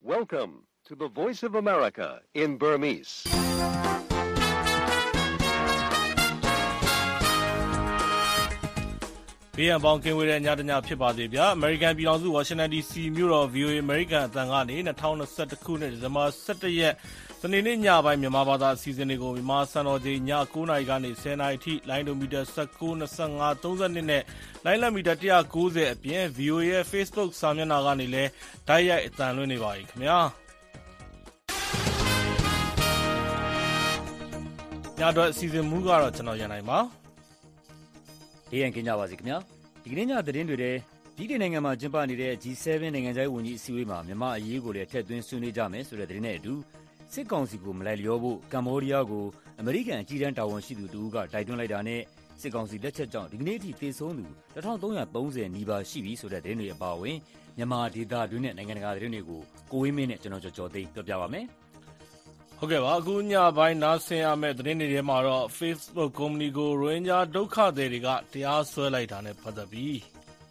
Welcome to the Voice of America in Burmese. ။ဘေးရန်ပေါင်းကင်းဝေးတဲ့ညတညဖြစ်ပါစေဗျာ။ American ပြည်ထောင်စု Washington DC မြို့တော် VOA American အသံကနေ2021ခုနှစ်ဒီဇင်ဘာ17ရက်စနေနေ့ညပိုင်းမြန်မာဘာသာအစီအစဉ်တွေကိုမြန်မာစံတော်ချိန်ည9:00နာရီကနေ10:00နာရီထိလိုင်းဒိုမီတာ19, 25, 32နဲ့လိုင်းလမီတာ190အပြင် VOA ရဲ့ Facebook စာမျက်နှာကနေလည်းဓာတ်ရိုက်အသံလွှင့်နေပါပြီခင်ဗျာ။ညတော့အစီအစဉ်မူကတော့ကျွန်တော်ရန်နိုင်ပါဘေးရန်ကင်းကြပါစေခင်ဗျာဒီကနေ့ညသတင်းတွေထဲဗြိတိန်နိုင်ငံမှာကျင်းပနေတဲ့ G7 နိုင်ငံခြားရေးဝန်ကြီးအစည်းအဝေးမှာမြန်မာအရေးကိုလည်းထည့်သွင်းဆွေးနွေးကြမယ်ဆိုတဲ့သတင်းနဲ့အတူစစ်ကောင်စီကိုမလိုက်လျောဖို့ကမ္ဘောဒီးယားကိုအမေရိကန်အကြီးတန်းတာဝန်ရှိသူတဦးကတိုက်တွန်းလိုက်တာနဲ့စစ်ကောင်စီလက်ချက်ကြောင့်ဒီကနေ့အထိသေဆုံးသူ1330နီးပါးရှိပြီဆိုတဲ့သတင်းတွေအပါအဝင်မြန်မာဒေသတွင်းနဲ့နိုင်ငံတကာသတင်းတွေကိုကိုဝင်းမင်းနဲ့ကျွန်တော်ကျော်သိန်းပြောပြပါမယ်ဟုတ်ကဲ့ပါအခုညပိုင်းနားဆင်ရမယ့်သတင်းတွေထဲမှာတော့ Facebook ကုမ္ပဏီကိုရိုဟင်ဂျာဒုက္ခသည်တွေကတရားစွဲလိုက်တာနဲ့ပတ်သက်ပြီး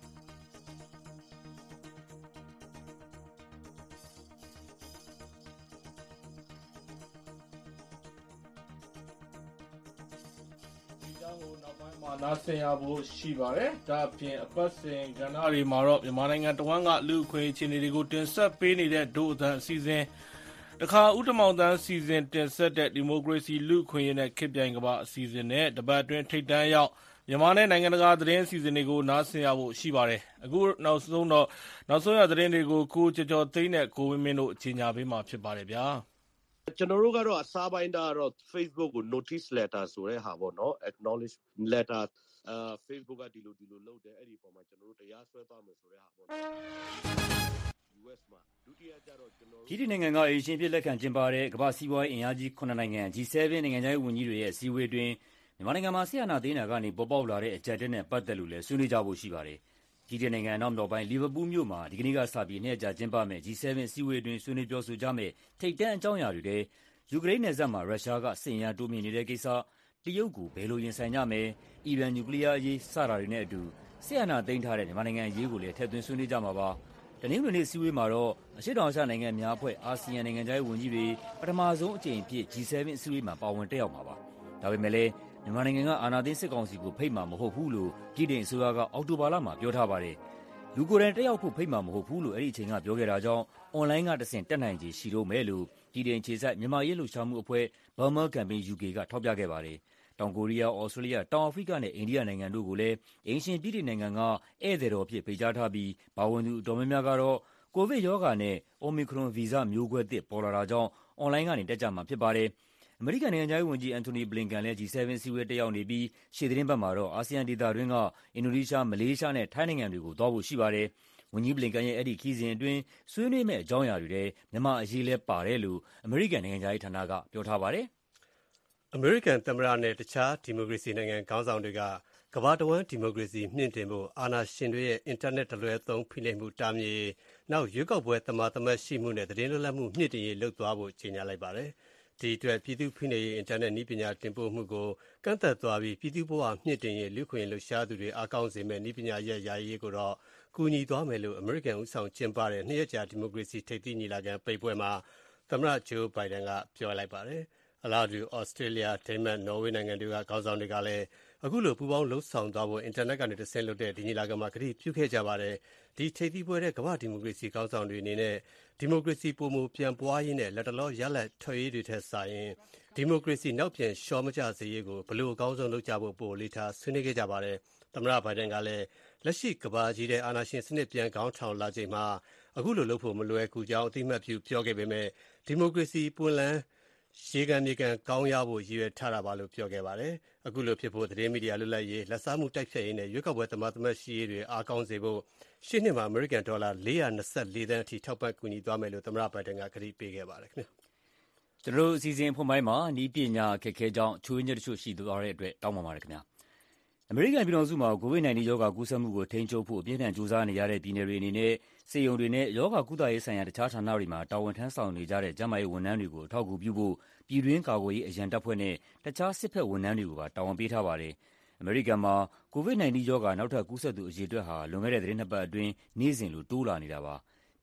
ဒီကြောင့်နောက်ပိုင်းမှာနားဆင်ရဖို့ရှိပါတယ်ဒါအပြင်အပတ်စဉ်ကဏ္ဍတွေမှာတော့မြန်မာနိုင်ငံတဝန်းကလူ့အခွင့်အရေးအခြေအနေတွေကိုတင်ဆက်ပေးနေတဲ့ဒို့အသံအစီအစဉ်တခါဦးတမောင်တန်းစီစဉ်တင်ဆက်တဲ့ဒီမိုကရေစီလူ့အခွင့်အရေးနဲ့ခေတ်ပြိုင်ကမ္ဘာအစီအစဉ်နဲ့တပတ်အတွင်းထိပ်တန်းရောက်မြန်မာနဲ့နိုင်ငံတကာသတင်းအစီအစဉ်တွေကိုနားဆင်ရဖို့ရှိပါတယ်အခုနောက်ဆုံးရသတင်းတွေကိုကိုကျော်သိန်းနဲ့ကိုဝင်းမင်းတို့ကြီးညာပေးမှာဖြစ်ပါတယ်ဗျာကျွန်တော်တို့ကတော့အစားပိုင်းတော့ Facebook ကို notice letter ဆိုတဲ့ဟာပေါ့နော် acknowledge letter Facebook ကဒီလိုလုပ်တယ်အဲ့ဒီပုံမှာကျွန်တော်တို့တရားစွဲသွားမယ်ဆိုတဲ့ဟာပေါ့ US မှာဒုတိယကျတော့ကျွန်တော်တို့ပြည်နိုင်ငံကအေရှင်းပြလက်ခံကျင်းပတဲ့ကမ္ဘာစီးပွားရေးအင်အားကြီး9နိုင်ငံ G7 နိုင်ငံခြားရေးဝန်ကြီးတွေရဲ့အစည်းအဝေးတွင်မြန်မာနိုင်ငံမှာဆီယနာသိန်းနာကနေပေါ်ပေါက်လာတဲ့အကြက်တဲနဲ့ပတ်သက်လို့လည်းဆွေးနွေးကြဖို့ရှိပါတယ်ပြည်နိုင်ငံအနောက်မြောက်ပိုင်းလီဗာပူးမြို့မှာဒီကနေ့ကစပြီးနှစ်ရက်ကြာကျင်းပမယ့် G7 အစည်းအဝေးတွင်ဆွေးနွေးပြောဆိုကြမယ့်ထိပ်တန်းအကြောင်းအရာတွေထဲယူကရိန်းနယ်စပ်မှာရုရှားကစစ်အင်အားတိုးမြင့်နေတဲ့ကိစ္စတရုတ်ကိုဘယ်လိုရင်ဆိုင်ကြမယ်အီရန်နျူကလ িয়ার အရေးစတာတွေနဲ့အတူဆီယနာသိမ်းထားတဲ့မြန်မာနိုင်ငံအရေးကိုလည်းထည့်သွင်းဆွေးနွေးကြမှာပါတနင်္ဂနွေနေ့အစည်းအဝေးမှာတော့အရှေ့တောင်အာရှနိုင်ငံများအဖွဲ့အာဆီယံနိုင်ငံခြားရေးဝန်ကြီးတွေပထမဆုံးအကြိမ်အဖြစ် G7 အစည်းအဝေးမှာပါဝင်တက်ရောက်မှာပါဒါပေမဲ့လည်းမြန်မာနိုင်ငံကအာဏာသိမ်းစစ်ကောင်စီကိုဖိတ်မှာမဟုတ်ဘူးလို့ပြည်ထောင်စုအစိုးရကအောက်တိုဘာလမှာပြောထားပါတယ်လူကိုယ်တိုင်တက်ရောက်ဖို့ဖိတ်မှာမဟုတ်ဘူးလို့အဲ့ဒီအချိန်ကပြောခဲ့တာကြောင့်အွန်လိုင်းကတဆင့်တက်နိုင်ခြေရှိတော့မယ်လို့ပြည်ထောင်ခြေဆိုင်မြန်မာရေးလှုပ်ရှားမှုအဖွဲ့ Burma Campaign UK ကထောက်ပြခဲ့ပါတယ်တောင်ကိုရီးယား၊ဩစတြေးလျ၊တောင်အာဖရိကနဲ့အိန္ဒိယနိုင်ငံတို့ကိုလည်းအိမ်ရှင်ပြည်ထောင်နိုင်ငံကဧည့်သည်တော်အဖြစ်ဖိတ်ကြားထားပြီးပါဝင်သူအတော်များများကတော့ကိုဗစ်ရောဂါနဲ့ Omicron ဗီဇမျိုးကွဲသစ်ပေါ်လာတာကြောင့်အွန်လိုင်းကနေတက်ကြမှာဖြစ်ပါတယ်အမေရိကန်နိုင်ငံခြားရေးဝန်ကြီး Antony Blinken လည်း G7 အစည်းအဝေးတက်ရောက်နေပြီးရှေ့သီတင်းပတ်မှာတော့အာဆီယံဒေသတွင်းကအင်ဒိုနီးရှား၊မလေးရှားနဲ့ထိုင်းနိုင်ငံတွေကိုသွားဖို့ရှိပါတယ်ဝန်ကြီး Blinken ရဲ့အဲ့ဒီခရီးစဉ်အတွင်းဆွေးနွေးမယ့်အကြောင်းအရာတွေထဲမြန်မာအရေးလည်းပါတယ်လို့အမေရိကန်နိုင်ငံခြားရေးဌာနကပြောထားပါတယ်အမေရိကန်သမ္မတနဲ့တခြားဒီမိုကရေစီနိုင်ငံခေါင်းဆောင်တွေကကမ္ဘာတဝန်းဒီမိုကရေစီမြင့်တင်ဖို့အာဏာရှင်တွေရဲ့အင်တာနက်တလွဲသုံးဖိနှိပ်မှုတားမြစ်ရေးနောက်ရွေးကောက်ပွဲသမာသမတ်ရှိမှုနဲ့သတင်းလွတ်လပ်မှုမြင့်တင်ရေးလုပ်သွားဖို့ကြေညာလိုက်ပါတယ်ဒီအတွက်ပြည်သူဖိနှိပ်ရေးအင်တာနက်နည်းပညာတင်ပို့မှုကိုကန့်သက်သွားပြီးပြည်သူ့ဘဝမြင့်တင်ရေးလူ့ခွင့်လှုပ်ရှားသူတွေအားကောင်းစေမယ့်နည်းပညာရဲ့ယာယီကိုတော့ကူညီသွားမယ်လို့အမေရိကန်ဦးဆောင်ကျင်းပတဲ့နှစ်ရက်ကြာဒီမိုကရေစီထိပ်သီးညီလာခံပိတ်ပွဲမှာသမ္မတဂျိုးဘိုင်ဒန်ကပြောလိုက်ပါတယ်အလားတူဩစတြေးလျ၊ဒိန်းမတ်၊နော်ဝေးနိုင်ငံတွေကခေါင်းဆောင်တွေကလည်းအခုလိုပူးပေါင်းလှုပ်ဆောင်သွားဖို့အင်တာနက်ကနေတဆင့်လုပ်တဲ့ဒီညီလာခံမှာကတိပြုခဲ့ကြပါတယ်ဒီထိပ်သီးပွဲတဲ့ကမ္ဘာဒီမိုကရေစီခေါင်းဆောင်တွေအနေနဲ့ဒီမိုကရေစီပုံမူပြန်ပွားရေးနဲ့လက်တလောရလဒ်ထွက်ရေးတွေထက်စာရင်ဒီမိုကရေစီနောက်ပြန်လျှော့မကျစေရေးကိုဘလို့အကောင်းဆုံးလုပ်ကြဖို့ပို့လေးထားဆွေးနွေးခဲ့ကြပါတယ်သမ္မတဘိုင်ဒန်ကလည်းလက်ရှိကမ္ဘာကြီးတဲ့အာဏာရှင်စနစ်ပြန်ကောင်းထောင်လာချိန်မှာအခုလိုလုပ်ဖို့မလွယ်ကူကြောင်းအသိအမှတ်ပြုပြောခဲ့ပေမဲ့ဒီမိုကရေစီပွင့်လန်းရေကန်မြေကန်ကောင်းရဖို့ရည်ရွယ်ထားတာပါလို့ပြောခဲ့ပါတယ်အခုလိုဖြစ်ဖို့သတင်းမီဒီယာလွတ်လပ်ရေးလက်စားမှုတိုက်ဖျက်ရေးနဲ့ရွေးကောက်ပွဲသမာသမတ်ရှိရေးတွေအားကောင်းစေဖို့ရှေ့နှစ်မှာအမေရိကန်ဒေါ်လာ424သန်းအထိထောက်ပံ့ကူညီသွားမယ်လို့သမ္မတဘိုင်ဒန်ကကတိပေးခဲ့ပါတယ်ခင်ဗျကျွန်တော်အစီအစဉ်ဖွင့်ပိုင်းမှာဤပညာအခက်အခဲကြောင့်ချိုးရင်းချက်တချို့ရှိသွားတဲ့အတွက်တောင်းပန်ပါတယ်ခင်ဗျအမေရိကန်ပြည်ထောင်စုမှာ COVID-19 ရောဂါကူးစက်မှုကိုထိန်းချုပ်ဖို့အပြင်းထန်ကြိုးစားနေရတဲ့ပြည်နယ်တွေအနေနဲ့ဆေးရုံတွေနဲ့ရောဂါကုသရေးဆိုင်ရာတခြားဌာနတွေမှာတာဝန်ထမ်းဆောင်နေကြတဲ့ကျန်းမာရေးဝန်ထမ်းတွေကိုအထောက်အကူပြုဖို့ပြည်တွင်းကာကွယ်ရေးအရန်တပ်ဖွဲ့နဲ့တခြားစစ်ဘက်ဝန်ထမ်းတွေကိုပါတာဝန်ပေးထားပါတယ်။အမေရိကန်မှာ COVID-19 ရောဂါနောက်ထပ်ကူးစက်သူအရေအတွက်ဟာလွန်ခဲ့တဲ့သီတင်းနှစ်ပတ်အတွင်းနေ့စဉ်လိုတိုးလာနေတာပါ။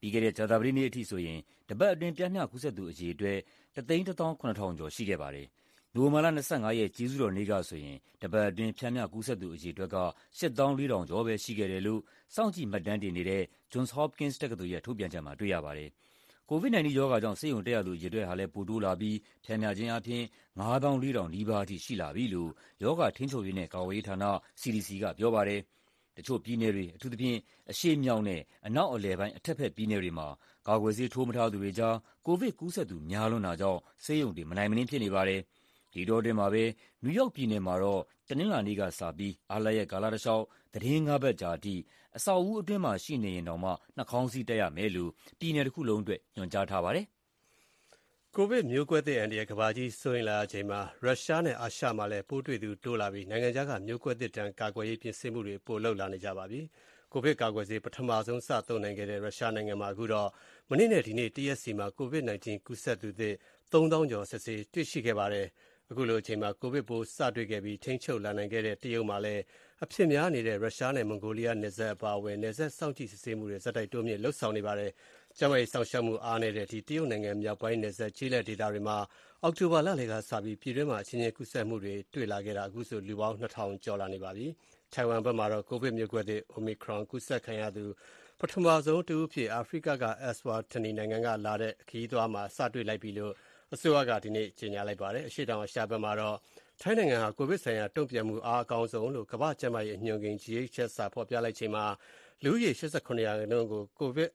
ပြီးခဲ့တဲ့ကြာသပတေးနေ့အထိဆိုရင်တပတ်အတွင်းပျမ်းမျှကူးစက်သူအရေအတွက် 117,000 ကျော်ရှိခဲ့ပါတယ်။ နိုဝင်ဘာလ 25 ရက်ကျေးဇူးတော်နေ့ကဆိုရင်တပတ်အတွင်းပျမ်းမျှကူးစက်သူအရေအတွက်က 84,000 ကျော်ပဲရှိခဲ့တယ်လို့စောင့်ကြည့်မှတ်တမ်းတင်နေတဲ့ Johns Hopkins တက္ကသိုလ်ရဲ့ထုတ်ပြန်ချက်မှာတွေ့ရပါတယ်။ COVID-19 ရောဂါကြောင့်ဆေးရုံတက်ရသူအရေအတွက်ဟာလည်းပိုတိုးလာပြီးပျမ်းမျှခြင်းအားဖြင့် 54,000 နီးပါးအထိရှိလာပြီလို့ရောဂါထိန်းချုပ်ရေးနဲ့ကာကွယ်ရေးဌာန CDC ကပြောပါတယ်။ တချို့ပြည်နယ်တွေအထူးသဖြင့်အရှေ့မြောက်နဲ့အနောက်အလယ်ပိုင်းအထက်ဘက်ပြည်နယ်တွေမှာကာကွယ်ဆေးထိုးမထားသူတွေကြားကိုဗစ်ကူးစက်သူများလွန်းတာကြောင့်ဆေးရုံတွေမနိုင်မနင်းဖြစ်နေပါတယ်။ ဒီအတောအတွင်းမှာပဲနယူးယောက်ပြည်နယ်မှာတော့တနင်္လာနေ့ကစပြီးအားလပ်ရက်ကာလတလျှောက်သီတင်း 5 ပတ်ကြာထိအဆောက်အဦအတွင်းမှာရှိနေရင်တောင်မှနှာခေါင်းစည်းတပ်ရမယ်လို့ပြည်နယ်တခုလုံးအတွက်ညွှန်ကြားထားပါတယ်။ကိုဗစ်မျိုးကွဲသစ်အန္တရာယ်ကမ္ဘာကြီးစိုးရိမ်လာရချိန်မှာရုရှားနဲ့အာရှမှာလည်းပိုးတွေ့သူတိုးလာပြီးနိုင်ငံခြားကမျိုးကွဲသစ်တန်ကာကွယ်ရေးပြင်ဆင်မှုတွေပိုလုပ်လာနေကြပါပြီ။ ကိုဗစ်ကာကွယ်ဆေးပထမဆုံးစသုံးနိုင်ခဲ့တဲ့ရုရှားနိုင်ငံမှာအခုတော့မနေ့နဲ့ဒီနေ့တရက်စီမှာကိုဗစ် -19 ကူးစက်သူသစ် 3,000 ကျော်စစ်ဆေးတွေ့ရှိခဲ့ပါတယ်။ အခုလိုအချိန်မှာကိုဗစ်ပိုးစတွေ့ခဲ့ပြီးထိန်းချုပ်လာနိုင်ခဲ့တဲ့တရုတ်မှာလည်းအဖြစ်များနေတဲ့ရုရှားနဲ့မွန်ဂိုလီးယားနယ်စပ်အပါအဝင်နယ်စပ်စောင့်ကြည့်စစ်ဆေးမှုတွေဆက်တိုက်တိုးမြင့်လုပ်ဆောင်နေပါတယ်။ ကျန်းမာရေးစောင့်ရှောက်မှုအားနည်းတဲ့တရုတ်နိုင်ငံမြောက်ပိုင်းနယ်စပ်ကျေးလက်ဒေသတွေမှာအောက်တိုဘာလလယ်ကစပြီးပြည်တွင်းမှာအချင်းချင်းကူးစက်မှုတွေတွေ့လာခဲ့တာအခုဆိုလူပေါင်း 2,000 ကျော်လာနေပါပြီ။ ထိုင်ဝမ်ဘက်မှာတော့ကိုဗစ်မျိုးကွဲသစ် Omicron ကူးစက်ခံရသူပထမဆုံးတဦးအဖြစ်အာဖရိကက Eswatini နိုင်ငံကလာတဲ့ခရီးသွားမှာစတွေ့လိုက်ပြီလို့အစိုးရကဒီနေ့ကြေညာလိုက်ပါတယ်။ အရှေ့တောင်အာရှဘက်မှာတော့ထိုင်းနိုင်ငံဟာကိုဗစ်ဆိုင်ရာတုံ့ပြန်မှုအားအကောင်းဆုံးလို့ကမ္ဘာ့ကျန်းမာရေးအညွှန်းကိန်း GHS စာဖော်ပြလိုက်ချိန်မှာလူဦးရေ 87% ကိုကိုဗစ်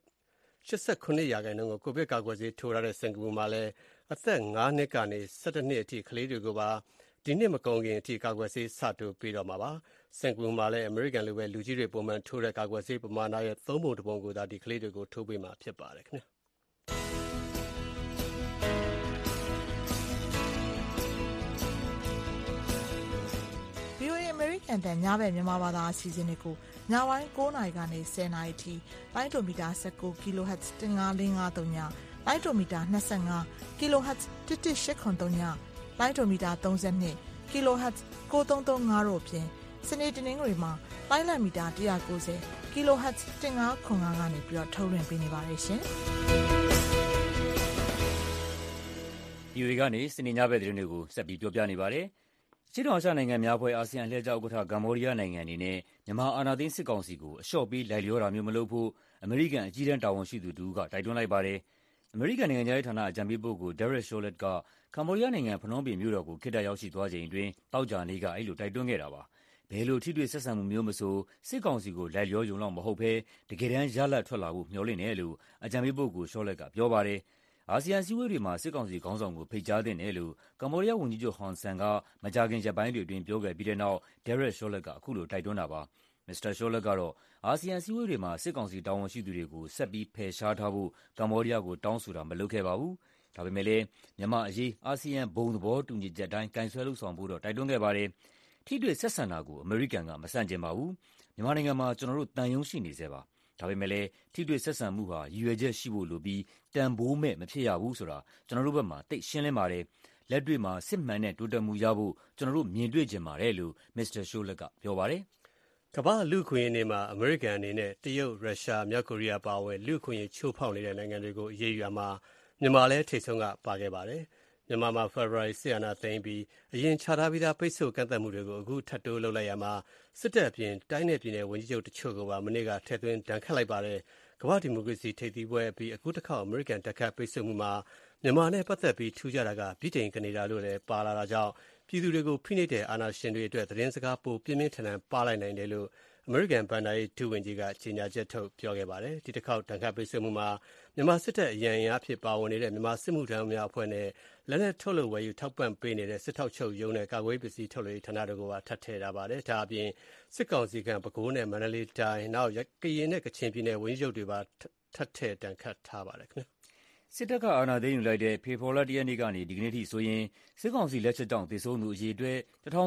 ကာကွယ်ဆေးထိုးထားတဲ့စင်ကာပူမှာလည်းအသက် 5 နှစ်ကနေ 11 နှစ်အထိကလေးတွေကိုပါဒီနှစ်မကုန်ခင်အထိကာကွယ်ဆေးစထိုးပေးတော့မှာပါ။ စင်ကာပူမှာလည်းအမေရိကန်လိုပဲလူကြီးတွေပုံမှန်ထိုးတဲ့ကာကွယ်ဆေးပမာဏရဲ့ 3 ပုံ 1 ပုံကိုသာဒီကလေးတွေကိုထိုးပေးမှာဖြစ်ပါတယ်။ VOA အမေရိကန်တန်ညဘက်မြန်မာဘာသာအစီအစဉ်တွေကိုညပိုင်း9:00 နာရီကနေ 10:00 နာရီထိပိုင်းတိုမီတာ19 kHz 15553ညပိုင်းတိုမီတာ25 kHz 11803ညပိုင်းတိုမီတာ32 kHz 9335တို့ဖြင့်စနေတနင်္ဂနွေမှာပိုင်းလတ်မီတာ190 kHz 1505ကနေပြီးတော့ထုတ်လွှင့်ပေးနေပါတယ်ရှင်။ VOA ကနေစနေညဘက်သတင်းတွေကိုဆက်ပြီးပြောပြနေပါတယ်။ အရှေ့တောင်အာရှနိုင်ငံများအဖွဲ့ အာဆီယံအလှည့်ကျဥက္ကဋ္ဌကမ္ဘောဒီးယားနိုင်ငံအနေနဲ့မြန်မာအာဏာသိမ်းစစ်ကောင်စီကိုအလျှော့ပေးလိုက်လျောတာမျိုးမလုပ်ဖို့အမေရိကန်အကြီးတန်းတာဝန်ရှိသူတဦးကတိုက်တွန်းလိုက်ပါတယ်။ အမေရိကန်နိုင်ငံခြားရေးဌာနအကြံပေးပုဂ္ဂိုလ် Derek Chollet ကကမ္ဘောဒီးယားနိုင်ငံဖနွမ်းပင်မြို့တော်ကိုခေတ္တရောက်ရှိသွားချိန်အတွင်းသောကြာနေ့ကအဲဒီလိုတိုက်တွန်းခဲ့တာပါ။ ဘယ်လိုထိတွေ့ဆက်ဆံမှုမျိုးမဆိုစစ်ကောင်စီကိုလိုက်လျောရုံလောက်မဟုတ်ဘဲတကယ်တမ်းရလဒ်ထွက်လာဖို့မျှော်လင့်တယ်လို့အကြံပေးပုဂ္ဂိုလ် Chollet ကပြောပါတယ်။ အာဆီယံအစည်းအဝေးတွေမှာစစ်ကောင်စီခေါင်းဆောင်ကိုဖိတ်ကြားသင့်တယ်လို့ကမ္ဘောဒီးယားဝန်ကြီးချုပ်ဟွန်ဆန်ကမကြာခင်ရက်ပိုင်းတွေအတွင်းပြောခဲ့ပြီးတဲ့နောက် Derek Chollet ကအခုလိုတိုက်တွန်းတာပါ။ မစ္စတာ Chollet ကတော့အာဆီယံအစည်းအဝေးတွေမှာစစ်ကောင်စီတာဝန်ရှိသူတွေကိုဆက်ပြီးဖယ်ရှားထားဖို့ကမ္ဘောဒီးယားကိုတောင်းဆိုတာမလုပ်ခဲ့ပါဘူး။ ဒါပေမဲ့လည်းမြန်မာ့အရေးအာဆီယံဘုံသဘောတူညီချက်အတိုင်းကိုင်စွဲလုပ်ဆောင်ဖို့တော့တိုက်တွန်းခဲ့ပါတယ်။ ထိတွေ့ဆက်ဆံတာကိုအမေရိကန်ကမဆန့်ကျင်ပါဘူး။ မြန်မာနိုင်ငံမှာကျနော်တို့သံရုံးရှိနေဆဲပါ။ ဒါပေမဲ့လည်းထိတွေ့ဆက်ဆံမှုဟာရည်ရွယ်ချက်ရှိဖို့လိုပြီးတန်ဖိုးမဲ့မဖြစ်ရဘူးဆိုတာကျနော်တို့ဘက်မှာသိပ်ရှင်းလင်းပါတယ်။ လက်တွေ့မှာစစ်မှန်တဲ့တိုးတက်မှုရဖို့ကျနော်တို့မြင်တွေ့ချင်ပါတယ်လို့မစ္စတာ Chollet ကပြောပါတယ်။ကမ္ဘာ့လူ့အခွင့်အရေးနေ့မှာအမေရိကန်အနေနဲ့တရုတ်၊ရုရှား၊မြောက်ကိုရီးယားအပါအဝင်လူ့အခွင့်အရေးချိုးဖောက်နေတဲ့နိုင်ငံတွေကိုအရေးယူရာမှာမြန်မာလည်းထိပ်ဆုံးကပါခဲ့ပါတယ်။မြန်မာမှာဖေဖော်ဝါရီစစ်အာဏာသိမ်းပြီးအရင်ချထားပြီးသားပိတ်ဆို့ကန့်သတ်မှုတွေကိုအခုထပ်တိုးလုပ်လိုက်ရာမှာစစ်တပ်အပြင်တိုင်းနဲ့ပြည်နယ်ဝန်ကြီးချုပ်တချို့ကိုပါမနေ့ကထည့်သွင်းဒဏ်ခတ်လိုက်ပါတယ်။ကမ္ဘာ့ဒီမိုကရေစီထိပ်သီးပွဲအပြီးအခုတစ်ခေါက်အမေရိကန်ဒဏ်ခတ်ပိတ်ဆို့မှုမှာမြန်မာနဲ့ပတ်သက်ပြီးထူးခြားတာကဗြိတိန်ကနေဒါတို့လည်းပါလာတာကြောင့်ပြည်သူတွေကိုဖိနှိပ်တဲ့အာဏာရှင်တွေအတွက်သတင်းစကားပိုပြင်းပြင်းထန်ထန်ပါးလိုက်နိုင်တယ်လို့အမေရိကန်ဘဏ္ဍာရေးဒုဝန်ကြီးကကြေညာချက်ထုတ်ပြောခဲ့ပါတယ်။ဒီတစ်ခေါက်ဒဏ်ခတ်ပိတ်ဆို့မှုမှာမြန်မာစစ်တပ်အရန်အင်အားဖြစ်ပါဝင်နေတဲ့မြန်မာစစ်မှုထမ်းများအဖွဲ့နဲ့လက်နက်ထုတ်လုပ်ဝယ်ယူထောက်ပံ့ပေးနေတဲ့စစ်ထောက်ချုပ်ရုံးနဲ့ကာကွယ်ရေးပစ္စည်းထုတ်လုပ်ရေးဌာနတို့ကိုပါထပ်ထည့်ထားပါတယ်။ဒါအပြင်စစ်ကောင်စီကပဲခူးနဲ့မန္တလေးတိုင်းနောက်ကရင်နဲ့ကချင်ပြည်နယ်ဝန်ကြီးချုပ်တွေပါထပ်ထည့်ဒဏ်ခတ်ထားပါတယ်ခင်ဗျာ။စစ်တပ်ကအာဏာသိမ်းယူလိုက်တဲ့ဖေဖော်ဝါရီလ 1 ရက်နေ့ကနေဒီကနေ့ထိဆိုရင်စစ်ကောင်စီလက်ချက်ကြောင့်သေဆုံးသူအရေအတွက်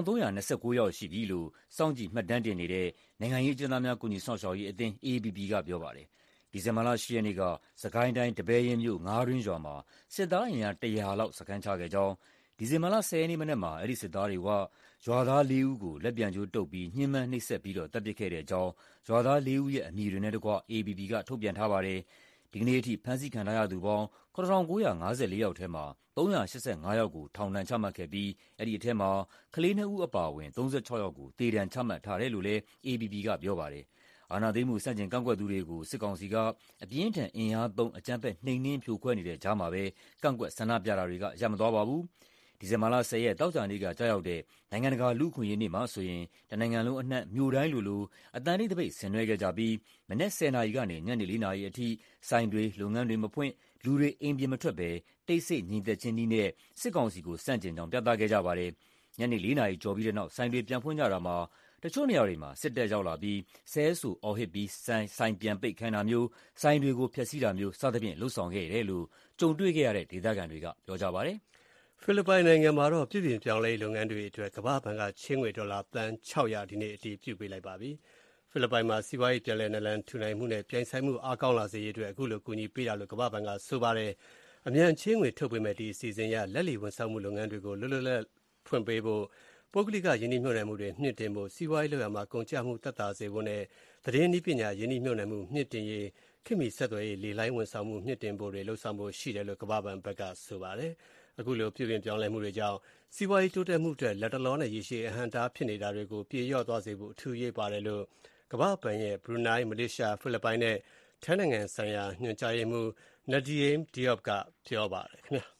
1,329 ယောက်ရှိပြီလို့စောင့်ကြည့်မှတ်တမ်းတင်နေတဲ့နိုင်ငံရေးအကျဉ်းသားများကူညီစောင့်ရှောက်ရေးအသင်း AAPP ကပြောပါတယ်။ဒီဇင်ဘာလ 8 ရက်နေ့ကစစ်ကိုင်းတိုင်းဒီပဲယင်းမြို့ငါးတွင်းရွာမှာစစ်သားအင်အား100လောက်စခန်းချခဲ့ကြောင်းဒီဇင်ဘာလ 10 ရက်နေ့မနက်မှာအဲဒီစစ်သားတွေကရွာသား 4 ဦးကိုလက်ပြန်ကြိုးတုပ်ပြီးညှဉ်းပန်းနှိပ်စက်ပြီးတော့သတ်ပစ်ခဲ့တဲ့အကြောင်းရွာသား 4 ဦးရဲ့အမည်တွေနဲ့တကွ AAPP ကထုတ်ပြန်ထားပါတယ်။ဒီကနေ့အထိဖမ်းဆီးခံထားရသူပေါင်း 7,954 ယောက်ထဲမှာ385 ယောက်ကိုထောင်ဒဏ်ချမှတ်ခဲ့ပြီးအဲဒီအထဲမှာကလေး 2 ဦးအပါအဝင်36 ယောက်ကိုသေဒဏ်ချမှတ်ထားတယ်လို့လည်း ABP ကပြောပါတယ်။အာဏာသိမ်းမှုဆန့်ကျင်ကန့်ကွက်သူတွေကိုစစ်ကောင်စီကအပြင်းထန်အင်အားသုံးအကြမ်းဖက်နှိမ်နင်းဖြိုခွဲနေတဲ့ကြားမှာပဲကန့်ကွက်ဆန္ဒပြတာတွေကရပ်မသွားပါဘူး။ဒီဇင်ဘာလ 10 ရက်သောကြာနေ့ကကျရောက်တဲ့နိုင်ငံတကာလူ့အခွင့်အရေးနေ့မှာဆိုရင်တနိုင်ငံလုံးအနှံ့မြို့တိုင်းလိုအသံတိတ်သပိတ်ဆင်နွှဲခဲ့ကြပြီးမနက် 10 နာရီကနေညနေ 4 နာရီအထိဆိုင်တွေလုပ်ငန်းတွေမဖွင့်လူတွေအိမ်ပြင်မထွက်ဘဲတိတ်ဆိတ်ငြိမ်သက်ခြင်းနည်းနဲ့စစ်ကောင်စီကိုဆန့်ကျင်ကြောင်းပြသခဲ့ကြပါတယ်။ညနေ 4 နာရီကျော်ပြီးတဲ့နောက်ဆိုင်တွေပြန်ဖွင့်ကြတာမှာတချို့နေရာတွေမှာစစ်တပ်ရောက်လာပြီးဆဲဆူအော်ဟစ်ပြီးဆိုင်ပြန်ပိတ်ခိုင်းတာမျိုးဆိုင်တွေကိုဖျက်ဆီးတာမျိုးစသဖြင့်လှုပ်ဆောင်ခဲ့ရတယ်လို့ကြုံတွေ့ခဲ့ရတဲ့ဒေသခံတွေကပြောကြပါတယ်။ဖိလစ်ပိုင်နိုင်ငံမှာတော့ပြည်ပြင်ပြောင်းလဲလုပ်ငန်းတွေအတွက်ကမ္ဘာ့ဘဏ်ကချင်းငွေဒေါ်လာသန်း600ဒီနေ့အတည်ပြုပေးလိုက်ပါပြီ။ဖိလစ်ပိုင်မှာစီးပွားရေးပြန်လည်နလန်ထူနိုင်မှုနဲ့ပြိုင်ဆိုင်မှုအားကောင်းလာစေရေးအတွက်အခုလိုကူညီပေးတာလို့ကမ္ဘာ့ဘဏ်ကဆိုပါတယ်။အမြန်ချင်းငွေထုတ်ပေးမဲ့ဒီအစီအစဉ်ရလက်လီဝန်ဆောင်မှုလုပ်ငန်းတွေကိုလွတ်လွတ်လပ်ဖွင့်ပေးဖို့ပုဂ္ဂလိကယင်းနှိမ့်မြှုပ်နှံမှုတွေမြင့်တင်ဖို့စီးပွားရေးလုပ်ရမှာကုန်ကျမှုသက်သာစေဖို့နဲ့သတင်းနည်းပညာယင်းနှိမ့်မြှုပ်နှံမှုမြင့်တင်ရေးခေတ်မီဆက်သွယ်ရေးလေလိုင်းဝန်ဆောင်မှုမြင့်တင်ဖို့တွေလှုံ့ဆော်မှုရှိတယ်လို့ကမ္ဘာ့ဘဏ်ဘက်ကဆိုပါတယ်။အခုလိုပြည်ပြင်ပြောင်းလဲမှုတွေကြောင့်စီးပွားရေးတိုးတက်မှုအတွက်လက်တလောနဲ့ရည်ရှိအဟန့်တားဖြစ်နေတာတွေကိုပြေလျော့သွားစေဖို့အထူးရေးပါတယ်လို့ကမ္ဘာ့ဘဏ်ရဲ့ဘရူနိုင်းမလေးရှားဖိလစ်ပိုင်နဲ့ထိုင်းနိုင်ငံဆိုင်ရာညွှန်ကြားရေးမှူး Nadiem Diop ကပြောပါတယ်ခင်ဗျာ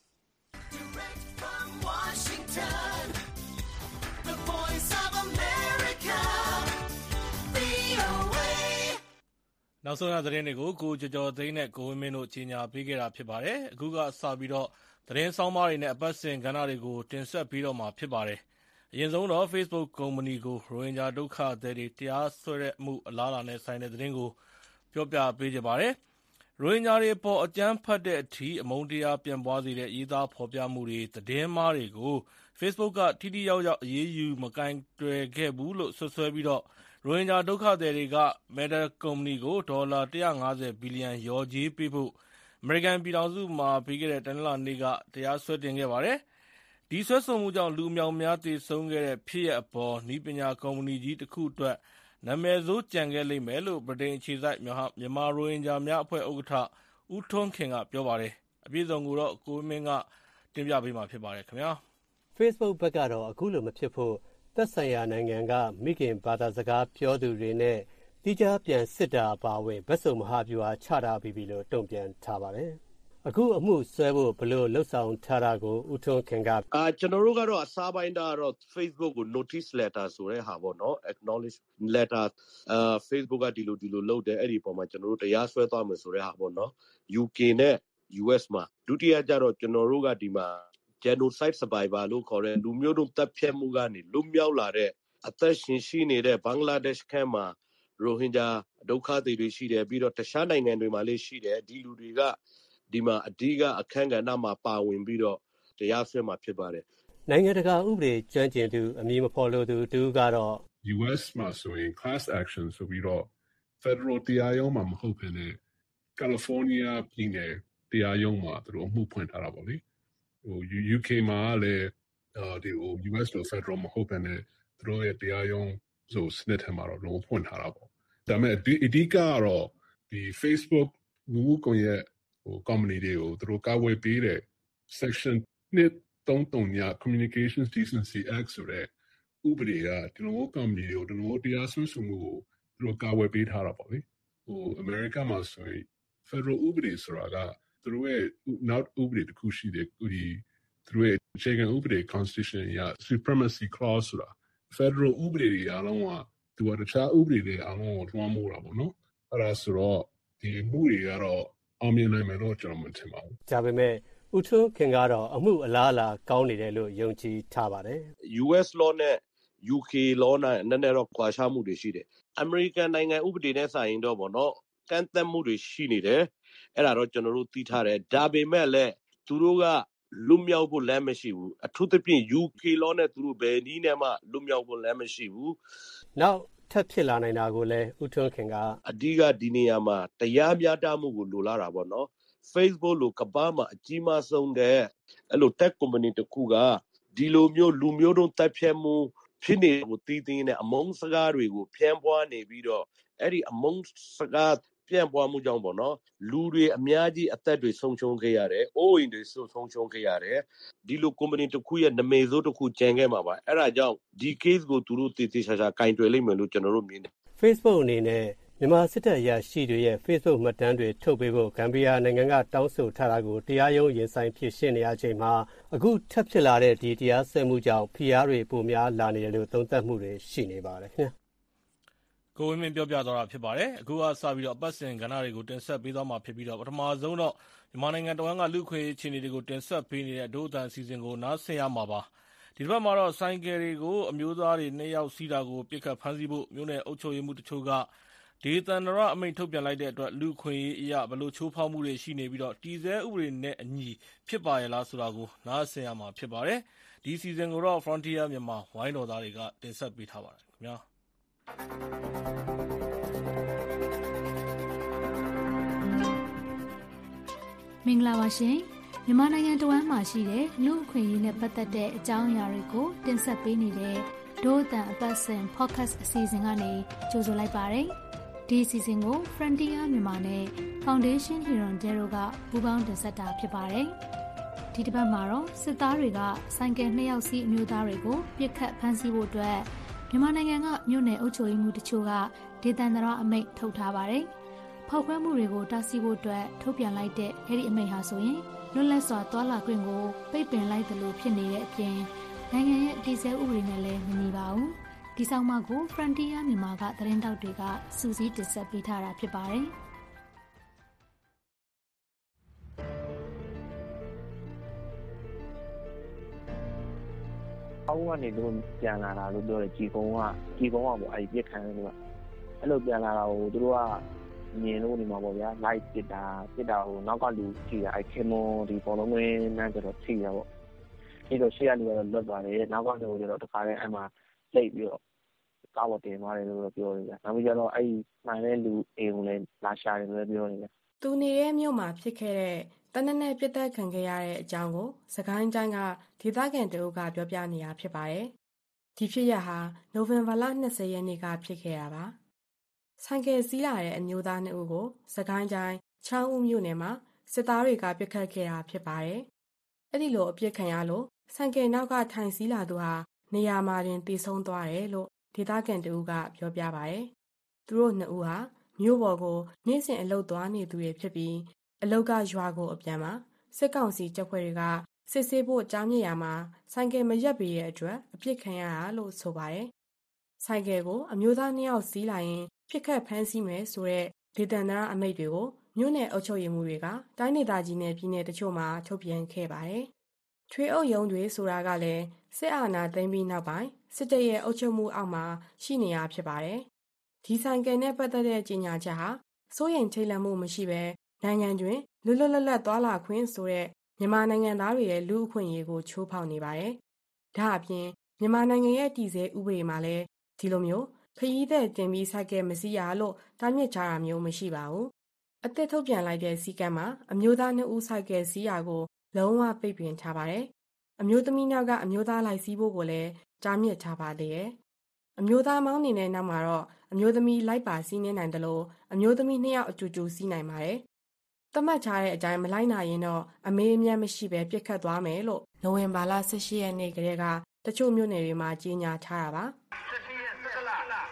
နောက်ဆုံးရသတင်းတွေကိုကိုကျော်ကျော်သိန်းနဲ့ကိုဝင်းမင်းတို့ကြီးညာပေးခဲ့တာဖြစ်ပါတယ်။အခုကစပြီးတော့သတင်းဆောင်မတွေနဲ့အပတ်စဉ်ကဏ္ဍတွေကိုတင်ဆက်ပြီးတော့မှာဖြစ်ပါတယ်။အရင်ဆုံးတော့ Facebook ကုမ္ပဏီကိုရိုဟင်ဂျာဒုက္ခသည်တွေတရားစွဲတဲ့မှုအလားအလာနဲ့ဆိုင်တဲ့သတင်းကိုပြောပြပေးကြပါတယ်။ရိုဟင်ဂျာတွေပေါ်အကြမ်းဖက်တဲ့အထိအမုန်းတရားပြန့်ပွားစေတဲ့ရေးသားဖော်ပြမှုတွေသတင်းမှားတွေကို Facebook ကထိထိရောက်ရောက်အရေးယူမကိုင်တွယ်ခဲ့ဘူးလို့ဆွဆွဲပြီးတော့ရိုဟင်ဂျာဒုက္ခသည်တွေက Meta ကုမ္ပဏီကိုဒေါ်လာ150ဘီလီယံလျော်ကြေးပေးဖို့အမေရိကန်ပြည်ထောင်စုမှာပြီးခဲ့တဲ့တနင်္လာနေ့ကတရားစွဲတင်ခဲ့ပါတယ်။ဒီစွဲဆိုမှုကြောင့်လူအမြောက်အများသေဆုံးခဲ့တဲ့ဖြစ်ရပ်အပေါ်နည်းပညာကုမ္ပဏီကြီးတစ်ခုအတွက်နာမည်ဆိုးကျန်ခဲ့လိမ့်မယ်လို့ဗြိတိန်အခြေစိုက်မြန်မာရိုဟင်ဂျာများအဖွဲ့ဥက္ကဋ္ဌဦးထွန်းခင်ကပြောပါတယ်။အပြည့်အစုံကိုတော့ကိုဝင်းမင်းကတင်ပြပေးမှာဖြစ်ပါတယ်ခင်ဗျာ။ Facebook ဘက်ကတော့အခုလိုမဖြစ်ဖို့သက်ဆိုင်ရာနိုင်ငံကမိခင်ဘာသာစကားပြောသူတွေနဲ့တိကျပြန်စစ်တာအပါအဝင်ဗတ်စုံမဟာဗျူဟာချထားပြီးပြီလို့တုံ့ပြန်ထားပါတယ်။အခုအမှုဆွဲဖို့ဘယ်လိုလှုပ်ဆောင်ထားတာကိုဦးထွန်းခင်ကကျွန်တော်တို့ကတော့အစားပိုင်းကတော့ Facebook ကို notice letter ဆိုတဲ့ဟာပေါ့နော် acknowledge letter Facebook ကဒီလိုလုပ်တယ်အဲ့ဒီပုံမှာကျွန်တော်တို့တရားစွဲသွားမယ်ဆိုတဲ့ဟာပေါ့နော် UK နဲ့ US မှာဒုတိယကျတော့ကျွန်တော်တို့ကဒီမှာgenocide survivor လို့ခေါ်တဲ့လူမျိုးတုံးတပ်ဖြတ်မှုကနေလွတ်မြောက်လာတဲ့အသက်ရှင်ရှိနေတဲ့ဘင်္ဂလားဒေ့ရှ်ခန့်မှာရိုဟင်ဂျာဒုက္ခသည်တွေရှိတယ်ပြီးတော့တခြားနိုင်ငံတွေမှာလည်းရှိတယ်ဒီလူတွေကဒီမှာအဓိကအခမ်းကဏ္ဍမှာပါဝင်ပြီးတော့တရားစွဲမှာဖြစ်ပါတယ်နိုင်ငံတကာဥပဒေကျွမ်းကျင်သူအမည်မဖော်လို့သူတူကတော့ US မှာဆိုရင် class action ဆိုပြီးတော့ Federal တရားရုံးမှာမဟုတ်ဘဲနဲ့ California ပြည်နယ်တရားရုံးမှာသူတို့အမှုဖွင့်ထားတာပေါ့လေUK မှာလည်းဒီUS လို့ Federal မဟုတ်ဘဲနဲ့သူတို့ရဲ့တရားရုံးဆိုစနစ်ထဲမှာတော့လုံးဖွင့်ထားတာပေါ့ဒါပေမဲ့အဓိကကတော့ဒီ Facebook လူမှုကွန်ရက်company တွေကိုသူတို့ကာဝယ်ပေးတဲ့ section 233 Communications Decency Act ဆိုတဲ့ဥပဒေကဒီလို company တွေကိုဒီလိုတရားစွဲဆိုမှုကိုသူတို့ကာဝယ်ပေးထားတာပေါ့လေအမေရိကမှာဆိုရင် Federal ဥပဒေဆိုတာကသူတို့ရဲ့နောက်ဥပဒေတစ်ခုရှိတယ်သူတို့ရဲ့အခြေခံဥပဒေ Constitution ရ Supremacy Clause ဆိုတာ Federal ဥပဒေတွေအားလုံးကသူကတခြားဥပဒေတွေအားလုံးကိုလွှမ်းမိုးတာပေါ့နော်အဲ့ဒါဆိုတော့ဒီမှုတွေကတော့အောင်မြင်နိုင်မယ်လို့ကျွန်တော်မထင်ပါဘူးဒါပေမဲ့ဦးထွန်းခင်ကတော့အမှုအလားအလာကောင်းနေတယ်လို့ယုံကြည်ထားပါတယ် US law နဲ့ UK law နဲ့နည်းနည်းတော့ကွာခြားမှုတွေရှိတယ် American နိုင်ငံဥပဒေနဲ့ဆိုင်ရင်တော့ဗောနော်ကန့်သက်မှုတွေရှိနေတယ်အဲ့ဒါတော့ကျွန်တော်တို့သိထားတယ်ဒါပေမဲ့လည်းသူတို့ကလွတ်မြောက်ဖို့လမ်းမရှိဘူးအထူးသဖြင့် UK law နဲ့သူတို့ဘယ်နည်းနဲ့မှလွတ်မြောက်ဖို့လမ်းမရှိဘူးနောက်ထပ်ဖြစ်လာနိုင်တာကိုလည်းဦးထွန်းခင်ကအဓိကဒီနေရာမှာတရားမျှတမှုကိုလိုလားတာပေါ့နော် Facebook လို့ကမ္ဘာမှာအကြီးမားဆုံးတဲ့အဲ့လို tech company တခုကဒီလိုမျိုးလူမျိုးတုံးတပ်ဖြတ်မှုဖြစ်နေကိုတည်တည်နဲ့အမုန်းစကားတွေကိုဖြန့်ပွားနေပြီးတော့အဲ့ဒီအမုန်းစကားပြန့်ပွားမှုကြောင့်ပေါ့နော်လူတွေအများကြီးအသက်တွေဆုံးရှုံးခဲ့ရတယ်။အိုးအိမ်တွေဆုံးရှုံးခဲ့ရတယ်။ဒီလို company တစ်ခုရဲ့နာမည်ဆိုးတစ်ခုကျန်ခဲ့မှာပါ။အဲ့ဒါကြောင့်ဒီ case ကိုသူတို့တည်တည်ချာချာကင်တွယ်လိမ့်မယ်လို့ကျွန်တော်တို့မြင်တယ် Facebook အနေနဲ့မြန်မာစစ်တပ်အရာရှိတွေရဲ့ Facebook မှတ်တမ်းတွေထုတ်ပေးဖို့ဂမ်ဘီယာနိုင်ငံကတောင်းဆိုထားတာကိုတရားရုံးရင်ဆိုင်ဖြစ်ရှင်းနေရချိန်မှာအခုထပ်ဖြစ်လာတဲ့ဒီတရားစွဲမှုကြောင့်ဖိအားတွေပိုများလာနေတယ်လို့သုံးသပ်မှုတွေရှိနေပါတယ်ခင်ဗျာကိုဝင်းမင်းပြောပြသွားတာဖြစ်ပါတယ်အခုကစပြီးတော့အပတ်စဉ်ကဏ္ဍတွေကိုတင်ဆက်ပေးသွားမှာဖြစ်ပြီးတော့ပထမဆုံးတော့မြန်မာနိုင်ငံတော်ကလူခွေအခြေအနေတွေကိုတင်ဆက်ပေးနေတဲ့ဒို့အတန်အစီအစဉ်ကိုနားဆင်ရမှာပါဒီဘက်မှာတော့ဆိုင်ကယ်တွေကိုအမျိုးသားတွေ2ယောက်စီးတာကိုပြစ်ခတ်ဖမ်းဆီးဖို့မြို့နယ်အုပ်ချုပ်ရေးမှုတချို့ကဒေသန္တရအမိန့်ထုတ်ပြန်လိုက်တဲ့အတွက်လူခွေအရာဘလို့ချိုးဖောက်မှုတွေရှိနေပြီးတော့တီစဲဥပဒေနဲ့အညီဖြစ်ပါရဲ့လားဆိုတာကိုနားဆင်ရမှာဖြစ်ပါတယ်ဒီစီဇန်ကိုတော့ Frontier မြန်မာဝိုင်းတော်သားတွေကတင်ဆက်ပေးထားပါတယ်ခင်ဗျာမင်္ဂလာပါရှင်မြန်မာနိုင်ငံတဝမ်းမှာရှိတဲ့လူအခွင့်အရေးနဲ့ပတ်သက်တဲ့အကြောင်းအရာတွေကိုတင်ဆက်ပေးနေတဲ့ဒို့အတန်အပတ်စဉ် podcast အစီအစဉ်ကနေကြိုဆိုလိုက်ပါတယ်ဒီအစီအစဉ်ကို Frontier မြန်မာနဲ့ Foundation Hirondelle ကပူးပေါင်းတင်ဆက်တာဖြစ်ပါတယ်ဒီတစ်ပတ်မှာတော့စစ်သားတွေကဆိုင်ကယ်2ယောက်စီးအမျိုးသားတွေကိုပြစ်ခတ်ဖမ်းဆီးဖို့အတွက်မြန်မာနိုင်ငံကမြို့နယ်အုပ်ချုပ်ရေးမှုတချို့ကဒေသန္တရအမိန့်ထုတ်ထားပါတယ်ဖောက်ခွဲမှုတွေကိုတားဆီးဖို့အတွက်ထုတ်ပြန်လိုက်တဲ့အဲဒီအမိန့်ဟာဆိုရင်လွတ်လပ်စွာသွားလာခွင့်ကိုပိတ်ပင်လိုက်တယ်လို့ဖြစ်နေတဲ့အပြင်နိုင်ငံရဲ့တည်ဆဲဥပဒေနဲ့လည်းမညီပါဘူးဒီဆောင်မကို Frontier မြန်မာကသတင်းတောက်တွေကစူးစီးတင်ဆက်ပေးထားတာဖြစ်ပါတယ်အောက်ကနေသူပြန်လာတာလို့ပြောတယ်ကြီးကုန်းကပေါ့အဲ့ဒီပြစ်ခံတယ်လို့အဲ့လိုပြန်လာတာကိုသူတို့ကမြင်လို့နေမှာပေါ့ဗျာ live ပစ်တာကိုနောက်ကလူကြည့်တာအဲ့ခင်မွန်ဒီဘောလုံးမင်းနန်းကျတော့ထိရပေါ့ဒီလိုရှေ့ကလူကတော့လွတ်သွားတယ်နောက်ကလူကျတော့တခါတည်းအဲ့မှာလိတ်ပြီးတော့ကားပေါ်တင်သွားတယ်လို့ပြောတယ်ဗျာနောက်ပြီးတော့အဲ့မှန်တဲ့လူအိမ်ကိုလည်းလာရှာတယ်လို့ပြောတယ်ဗျာသူနေတဲ့မြို့မှာဖြစ်ခဲ့တဲ့တနက်နေ့ပြစ်တက်ခံခဲ့ရတဲ့အကြောင်းကိုစကိုင်းတိုင်းကဒေသခံတအုပ်ကပြောပြနေတာဖြစ်ပါတယ်ဒီဖြစ်ရဟာနိုဝင်ဘာလ20ရက်နေ့ကဖြစ်ခဲ့တာပါဆိုင်ကယ်စီးလာတဲ့အမျိုးသား2ဦးကိုစကိုင်းတိုင်းချောင်းဦးမြို့နယ်မှာစစ်သားတွေကပြစ်ခတ်ခဲ့တာဖြစ်ပါတယ်အဲ့ဒီလိုအပြစ်ခံရလို့ဆိုင်ကယ်နောက်ကထိုင်စီးလာသူဟာနေရာမှာတင်တေဆုံးသွားတယ်လို့ဒေသခံတအုပ်ကပြောပြပါတယ်သူတို့2ဦးဟာမြို့ပေါ်ကိုနေ့စဉ်အလုပ်သွားနေသူတွေဖြစ်ပြီးအလုတ်ကရွာကိုအပြန်မှာစစ်ကောင်စီတပ်ဖွဲ့တွေကစစ်ဆေးဖို့ကြားမြစ်ရာမှာဆိုင်ကယ်မရက်ပေးတဲ့အတွက်အပြစ်ခံရတာလို့ဆိုပါတယ်။ဆိုင်ကယ်ကိုအမျိုးသား2ယောက်စီးလာရင်ပြစ်ခတ်ဖမ်းဆီးမယ်ဆိုတဲ့ဒေသန္တရအမိန့်တွေကိုမြို့နယ်အုပ်ချုပ်ရေးမှူးတွေကတိုင်းဒေသကြီးနဲ့ပြည်နယ်တချို့မှာထုတ်ပြန်ခဲ့ပါတယ်။ထွေအုပ်ရုံးတွေဆိုတာကလည်းစစ်အာဏာသိမ်းပြီးနောက်ပိုင်းစစ်တပ်ရဲ့အုပ်ချုပ်မှုအောက်မှာရှိနေရဖြစ်ပါတယ်။ဒီဆိုင်ကယ်နဲ့ပတ်သက်တဲ့ကြေညာချက်ဟာစိုးရိမ်ထိတ်လန့်မှုမရှိဘဲနိုင်ငံတွင်လွတ်လွတ်လပ်လပ်သွားလာခွင့်ဆိုတဲ့မြန်မာနိုင်ငံသားတွေရဲ့လူ့အခွင့်အရေးကိုချိုးဖောက်နေပါတယ်။ဒါအပြင်မြန်မာနိုင်ငံရဲ့တည်ဆဲဥပဒေမှာလည်းဒီလိုမျိုးခရီးသည်တင်ပြီးဆိုင်ကယ်မစီးရလို့တားမြစ်ထားတာမျိုးမရှိပါဘူး။အသစ်ထုတ်ပြန်လိုက်တဲ့စီကံမှာအမျိုးသား2ဦးဆိုင်ကယ်စီးရကိုလုံးဝပိတ်ပင်ထားပါတယ်။အမျိုးသမီးနောက်ကအမျိုးသားလိုက်စီးဖို့ကိုလည်းတားမြစ်ထားပါသေးတယ်။အမျိုးသားမောင်းနေတဲ့နောက်မှာတော့အမျိုးသမီးလိုက်ပါစီးနေနိုင်တယ်လို့အမျိုးသမီး2ယောက်အတူတူစီးနိုင်ပါတယ်။သတ်မှတ်ထားတဲ့အတိုင်းမလိုက်နိုင်ရင်တော့အမေးအမြတ်မရှိပဲပြစ်ခတ်သွားမယ်လို့နိုဝင်ဘာလ18ရက်နေ့ကတည်းကတချို့မြို့နယ်တွေမှာကြေညာထားတာပါ18ရက်17လ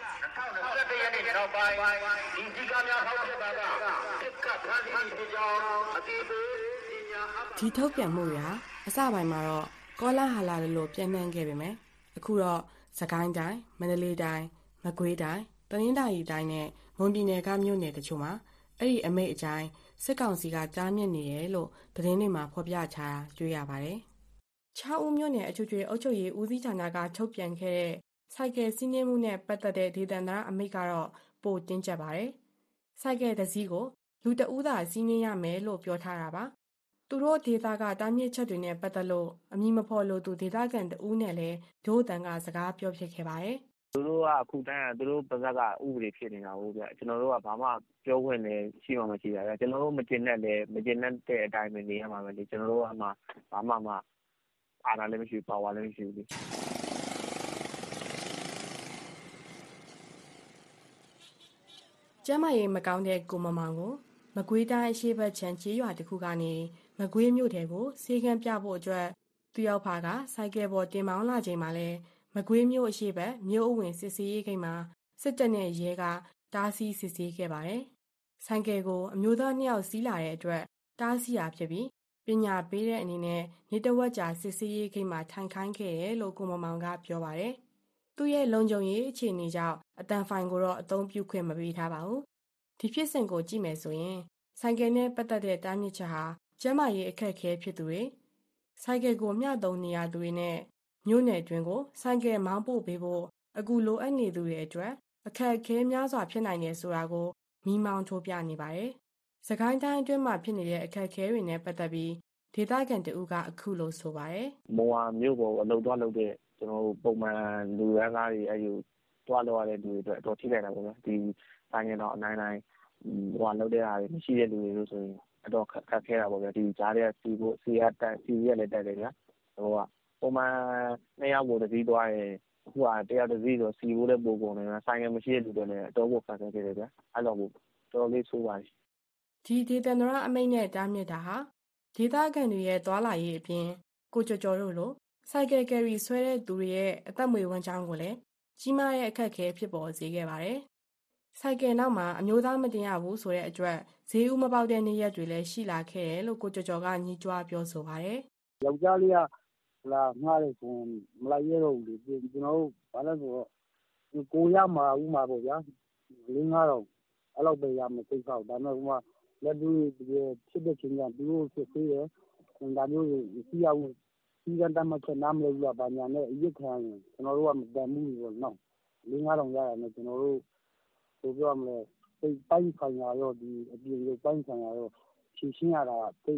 2021ရက်နေ့နောက်ပိုင်းဒီဒီကများဟောက်ဖြစ်တာကပြစ်ခတ်ဖမ်းဆီးဖြစ်ကြောင်းအသေးသေးပညာဒီထုတ်ပြန်မှုရာအစပိုင်းမှာတော့ကောလာဟာလာလို့ပြန်နှံ့ခဲ့ပေမဲ့အခုတော့စကိုင်းတိုင်းမန္တလေးတိုင်းမကွေးတိုင်းတနင်္သာရီတိုင်းနဲ့မွန်ပြည်နယ်ကမြို့နယ်တချို့မှာအဲ့ဒီအမိန့်အတိုင်းစစ်ကောင်စီကကြားမြစ်နေတယ်လို့သတင်းတွေမှာဖော်ပြချတာတွေ့ရပါတယ်။ချောင်းဦးမြို့နယ်အထွေထွေအုပ်ချုပ်ရေးဦးစီးဌာနကထုတ်ပြန်ခဲ့တဲ့ဆိုင်ကယ်စီးနှင်းမှုနဲ့ပတ်သက်တဲ့ဒေသန္တရအမိန့်ကတော့ပိုတင်းကျပ်ပါတယ်။ဆိုင်ကယ်တစ်စီးကိုလူတဦးသာစီးနှင်းရမယ်လို့ပြောထားတာပါ။သူတို့ဒေသကတားမြစ်ချက်တွေနဲ့ပတ်သက်လို့အမည်မဖော်လို့သူဒေသခံတဦးနဲ့လည်းဒို့တန်ကစကားပြောဖြစ်ခဲ့ပါတယ်။သူတို့ကအခုတန်းကသူတို့ပါဇက်ကဥပဒေဖြစ်နေတာဟုတ်ဗျကျွန်တော်တို့ကဘာမှပြောခွင့်လည်းရှိမှမရှိတာဗျကျွန်တော်တို့မတင်နဲ့လည်းမတင်နဲ့တဲ့အတိုင်းပဲနေရမှာပဲလေကျွန်တော်တို့ကမှဘာမှအာဏာလည်းမရှိပါဝါလည်းမရှိဘူးလေကျမ်းမာရေးမကောင်းတဲ့ကိုမမောင်ကိုမကွေးတိုင်းအရှိတ်ဘက်ခြမ်းကျေးရွာတစ်ခုကနေမကွေးမြို့ထဲကိုစေကမ်းပြဖို့အတွက်သူရောက်ဖာကဆိုင်ကယ်ပေါ်တင်မောင်းလာချိန်မှာလဲမကွေးမြို့အရှိတ်ဘက်မြို့အဝင်စစ်စေးရေးဂိတ်မှာစစ်တပ်နဲ့ရဲကတားဆီးစစ်ဆေးခဲ့ပါတယ်။ဆိုင်ကယ်ကိုအမျိုးသား2ယောက်စီးလာတဲ့အတွက်တားဆီးရဖြစ်ပြီးပညာပေးတဲ့အနေနဲ့နေတဝက်ကြာစစ်ဆေးရေးဂိတ်မှာထိုင်ခိုင်းခဲ့တယ်လို့ကိုမမောင်ကပြောပါတယ်။သူ့ရဲ့လုံခြုံရေးအခြေအနေကြောင့်အတန်ဖိုင်ကိုတော့အသုံးပြုခွင့်မပေးထားပါဘူး။ဒီဖြစ်စဉ်ကိုကြည့်မယ်ဆိုရင်ဆိုင်ကယ်နဲ့ပတ်သက်တဲ့တားမြစ်ချက်ဟာကျန်းမာရေးအခက်အခဲဖြစ်သူတွေဆိုင်ကယ်ကိုမျှသုံးနေရသူတွေနဲ့မြို့နယ်တွင်ကိုဆိုင်ကယ်မောင်းပို့ပေးဖို့အခုလိုအပ်နေသူတွေအတွက်အခက်အခဲများစွာဖြစ်နိုင်တယ်ဆိုတာကိုမိမောင်းထိုးပြနေပါတယ်။စကိုင်းတိုင်းအတွင်းမှာဖြစ်နေတဲ့အခက်အခဲတွေနဲ့ပတ်သက်ပြီးဒေသခံတဦးကအခုလိုဆိုပါတယ်။မော်ဟာမြို့ပေါ်အလုပ်သွားလုပ်တဲ့ကျွန်တော်တို့ပုံမှန်လူရန်ကားတွေတွားလောက်ရတဲ့လူတွေအတွက်အတော်ထိခိုက်တာပေါ့ဗျာ။ဒီဆိုင်ငယ်တော့အနိုင်လုပ်တဲ့ဟာတွေမရှိတဲ့လူတွေလို့ဆိုရင်အတော်ခက်ခဲတာပေါ့ဗျာ။ဒီကြားထဲစီရလည်းတက်တယ်ဗျာ။ပုံမှန်2ယောက်ကိုတစ်စီးသွားရင်အခုက1ယောက်တစ်စီးဆိုစီဖို့လည်းပိုကုန်တယ်ဗျာ။ဆိုင်ငယ်မရှိတဲ့လူတွေလည်းအတော်ကိုခက်ခဲတယ်ဗျာ။အဲ့လိုကိုတော်လေးဆိုးပါတယ်။ဒီဒေသန္တရအမိန့်နဲ့တားမြစ်တာဟာဒေသခံတွေရဲ့သွာလာရေးအပြင်ကိုကျော်တို့လိုဆိုင်ကယ်ကယ်ရီဆွဲတဲ့သူတွေရဲ့အသက်မွေးဝမ်းကြောင်းကိုလည်းကြီးမားတဲ့အခက်အခဲဖြစ်ပေါ်စေခဲ့ပါတယ်။ဆိုင်ကယ်နောက်မှာအမျိုးသားမတင်ရဘူးဆိုတဲ့အတွက်ဈေးဥမပေါက်တဲ့နေ့ရက်တွေလည်းရှိလာခဲ့တယ်လို့ကိုကျော်ကညီးကြွားပြောဆိုပါတယ်။ယောက်ျားလေးကငှားတယ်ဆိုရင်မလိုက်ရတော့ဘူးလေကျွန်တော်တို့ဘာလဲဆိုတော့ကိုရမှာဥမှာပေါ့ဗျာ5,000တော့အဲ့လောက်ပဲရမယ်သိတော့ဒါပေမဲ့လက်တွေ့ဖြစ်တဲ့ချင်းကသူတို့စစ်ဆေးရဒါမျိုးစီးရအောင်စီးကတမ်းမှချက်နားမလို့ဘူးလားဘာညာနဲ့အရစ်ခံရင်ကျွန်တော်တို့ကမတန်ဘူးပေါ့နော်5,000ရရတယ်နဲ့ကျွန်တော်တို့ဆိုပြောမလဲစိတ်ပိုင်းဆိုင်ရာရောဒီအပြင်ကိုပိုင်းဆိုင်ရာရောဖြည့်ရှင်းရတာသိ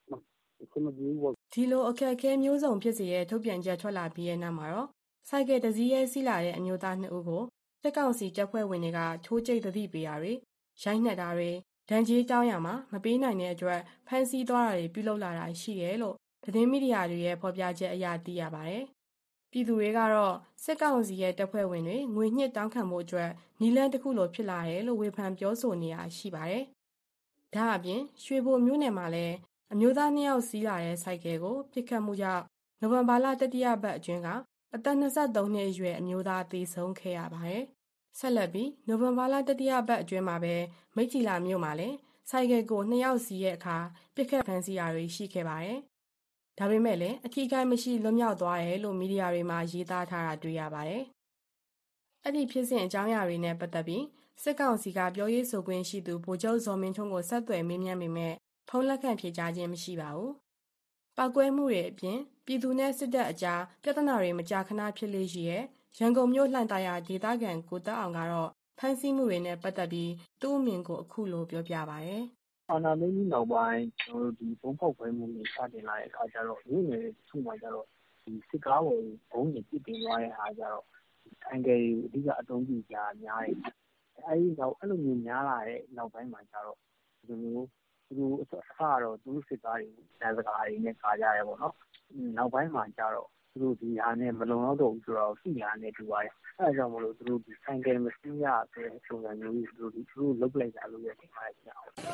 ဒီလိုအခက်အခဲမျိုးစုံဖြစ်စေတဲ့ထုတ်ပြန်ချက်ထွက်လာပြီးတဲ့နောက်မှာတော့ဆိုင်ကယ်တစ်စီးရဲစီးလာတဲ့အမျိုးသား2ဦးကိုစစ်ကောင်စီတပ်ဖွဲ့ဝင်တွေကထိုးကျိတ်သတိပေးတာတွေရိုက်နှက်တာတွေဒဏ်ကြေးတောင်းရမှာမပေးနိုင်တဲ့အတွက်ဖမ်းဆီးသွားတာတွေပြုလုပ်လာတာရှိတယ်လို့သတင်းမီဒီယာတွေရဲ့ဖော်ပြချက်အရသိရပါတယ်။ပြည်သူတွေကတော့စစ်ကောင်စီရဲ့တပ်ဖွဲ့ဝင်တွေငွေညှစ်တောင်းခံမှုအတွက်နီလန်းတစ်ခုလိုဖြစ်လာတယ်လို့ဝေဖန်ပြောဆိုနေတာရှိပါတယ်။ဒါအပြင်ရွှေဘိုမြို့နယ်မှာလည်းအမျိုးသား2ယောက်စီးလာတဲ့ဆိုင်ကယ်ကိုပစ်ခတ်မှုကြောင့်နိုဝင်ဘာလတတိယပတ်အတွင်းကအသက်23နှစ်အရွယ်အမျိုးသားသေဆုံးခဲ့ရပါတယ်။ဆက်လက်ပြီးနိုဝင်ဘာလတတိယပတ်အတွင်းမှာပဲမိတ်ချီလာမြို့မှာလည်းဆိုင်ကယ်ကို2ယောက်စီးရဲ့အခါပစ်ခတ်ဖမ်းဆီးတာတွေရှိခဲ့ပါတယ်။ဒါပေမဲ့လည်းအထီးကိုင်းမရှိလွတ်မြောက်သွားတယ်လို့မီဒီယာတွေမှာရေးသားထားတာတွေ့ရပါတယ်။အဲ့ဒီဖြစ်စဉ်အကြောင်းအရာတွေနဲ့ပတ်သက်ပြီးစစ်ကောင်စီကပြောရေးဆိုခွင့်ရှိသူဗိုလ်ချုပ်ဇော်မင်းထွန်းကိုဆက်သွယ်မေးမြန်းပေမဲ့ဖုန်းလက်ခံဖြေကြားခြင်းမရှိပါဘူး။ပောက်ကွဲမှုတွေအပြင်ပြည်သူနဲ့စစ်တပ်အကြားပြဿနာတွေမကြာခဏဖြစ်လေရှိရဲ့ရန်ကုန်မြို့လှိုင်သာယာဒေသခံကိုသက်အောင်ကတော့ဖမ်းဆီးမှုတွေနဲ့ပတ်သက်ပြီးသူ့အမြင်ကိုအခုလိုပြောပြပါရယ်။အာဏာသိမ်းပြီးနောက်ပိုင်းကျွန်တော်တို့ဒီဘုံဖောက်ခွဲမှုတွေစတင်လာတဲ့အခါကျတော့မြို့နယ်ထုမှကျတော့ဒီစစ်ကားပေါ်ဘုံတွေပြစ်တင်သွားတဲ့အခါကျတော့ဆိုင်ကယ်အဓိကအသုံးပြုကြများတယ်။အဲဒီတော့အဲ့လိုမျိုးများလာတဲ့နောက်ပိုင်းမှာကျတော့ဒီလိုသူတို့အစကတော့သူတို့စစ်သားတွေတန်စကားတွေနဲ့ခါကြရဲပေါ့နော်နောက်ပိုင်းမှာကျတော့သူတို့ဒီဟာနဲ့မလုံလောက်တော့ဘူးဆိုတော့ရှိရနဲ့တူပါတယ်အဲဒါကြောင့်မလို့သူတို့ဒီဆိုင်ကယ်မစင်းရဆိုတဲ့ပုံစံမျိုးကြီးသူတို့လုတ်လိုက်တာလို့ရထင်ပါတယ်ရ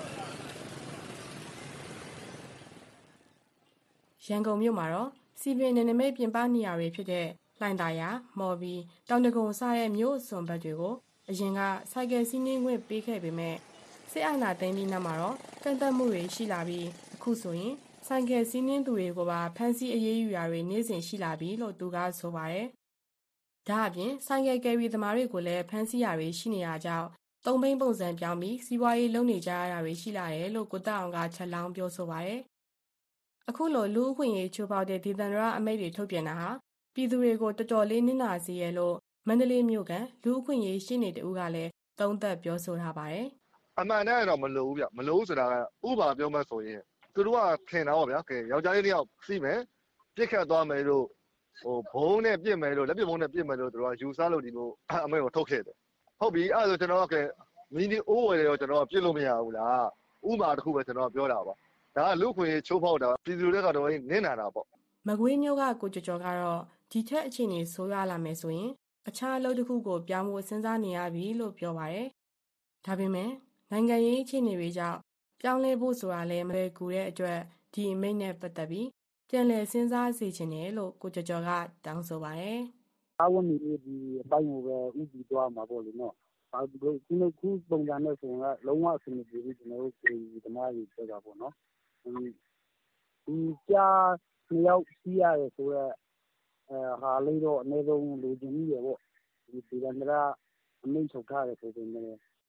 န်ကုန်မြို့မှာတော့စီပင်နယ်နိမိတ်ပြင်ပနေရာတွေဖြစ်တဲ့လှိုင်သာယာမော်ဘီတောင်တကုံစတဲ့မြို့အစွန်ဘက်တွေကိုအရင်ကဆိုင်ကယ်စီးနှင်းခွင့်ပေးခဲ့ပေမဲ့စစ်အာဏာသိမ်းပြီးနောက်မှာတော့ကန့်သတ်မှုတွေရှိလာပြီးအခုဆိုရင်ဆိုင်ကယ်စီးနှင်းသူတွေကိုပါဖမ်းဆီးအရေးယူတာတွေနေ့စဉ်ရှိလာပြီလို့သူကဆိုပါတယ်။ဒါအပြင်ဆိုင်ကယ်ကယ်ရီသမားတွေကိုလည်းဖမ်းဆီးရတွေရှိနေတာကြောင့်သုံးဘိန်းပုံစံပြောင်းပြီးစီးပွားရေးလုပ်နေကြရတာတွေရှိလာတယ်လို့ကိုတက်အောင်ကချက်လောင်းပြောဆိုပါတယ်။အခုလိုလူအခွင့်အရေးချိုးဖောက်တဲ့ဒေသန္တရအမိန့်တွေထုတ်ပြန်တာဟာပြည်သူတွေကိုတော်တော်လေးနစ်နာစေရလို့မန္တလေးမြို့ကလူအခွင့်အရေးရှိနေတူကလည်းသုံးသပ်ပြောဆိုထားပါတယ်။အမှန်တမ်းတော့မလို့ဘူးဗျမလို့ဆိုတာကဥပမာပြောမှဆိုရင်သူတို့ကခင်တာပေါ့ဗျာကဲယောက်ျားလေးတယောက်စီးမယ်ပြစ်ခတ်သွားမယ်လို့ဘုံနဲ့ပြစ်မယ်လို့လက်ပြဘုံနဲ့ပြစ်မယ်လို့သူတို့ကယူဆလို့ဒီလိုအမိန့်ကိုထုတ်ခဲ့တယ်ဟုတ်ပြီအဲ့ဒါဆိုကျွန်တော်ကမီနီအိုးဝယ်တယ်တော့ကျွန်တော်ကပြစ်လို့မရဘူးလားဥပမာတစ်ခုပဲကျွန်တော်ပြောတာပါဒါကလူခွင့်ချိုးဖောက်တာပြည်သူတွေကတော့နင်းနာတာပေါ့မကွေးမျိုးကကိုကျော်ကတော့ဒီထက်အခြေအနေဆိုးရလာမယ်ဆိုရင်အခြားအလုပ်တစ်ခုကိုပြောင်းဖို့စဉ်းစားနေရပြီလို့ပြောပါတယ်ဒါပေမဲ့နိုင်ငံရေးအခြေအနေတွေကြောင့်ပြောင်းလဲဖို့ဆိုတာလည်းမလွယ်ကူတဲ့အတွက်ဒီအမိန့်နဲ့ပတ်သက်ပြီးပြန်လည်စဉ်းစားစေချင်တယ်လို့ကိုကျော်ကျော်ကတောင်းဆိုပါတယ်။စားဝတ်နေရေးဒီအပိုင်းကိုပဲဦးတည်သွားမှာပေါ့လေနော်။ခုပုံစံနဲ့ဆိုရင်ကလုံးဝအဆင်မပြေဘူးကျွန်တော်တို့ဒီဓမ္မကြီးပြောတာပေါ့နော်။ဒီကြား2 ယောက်စီးရတယ်ဆိုတော့ဟာလေးတော့အနည်းဆုံးလိုချင်ကြီးရပေါ့။ဒီကန္တရာအမိန့်ထုတ်ထားတယ်ဆိုပေမဲ့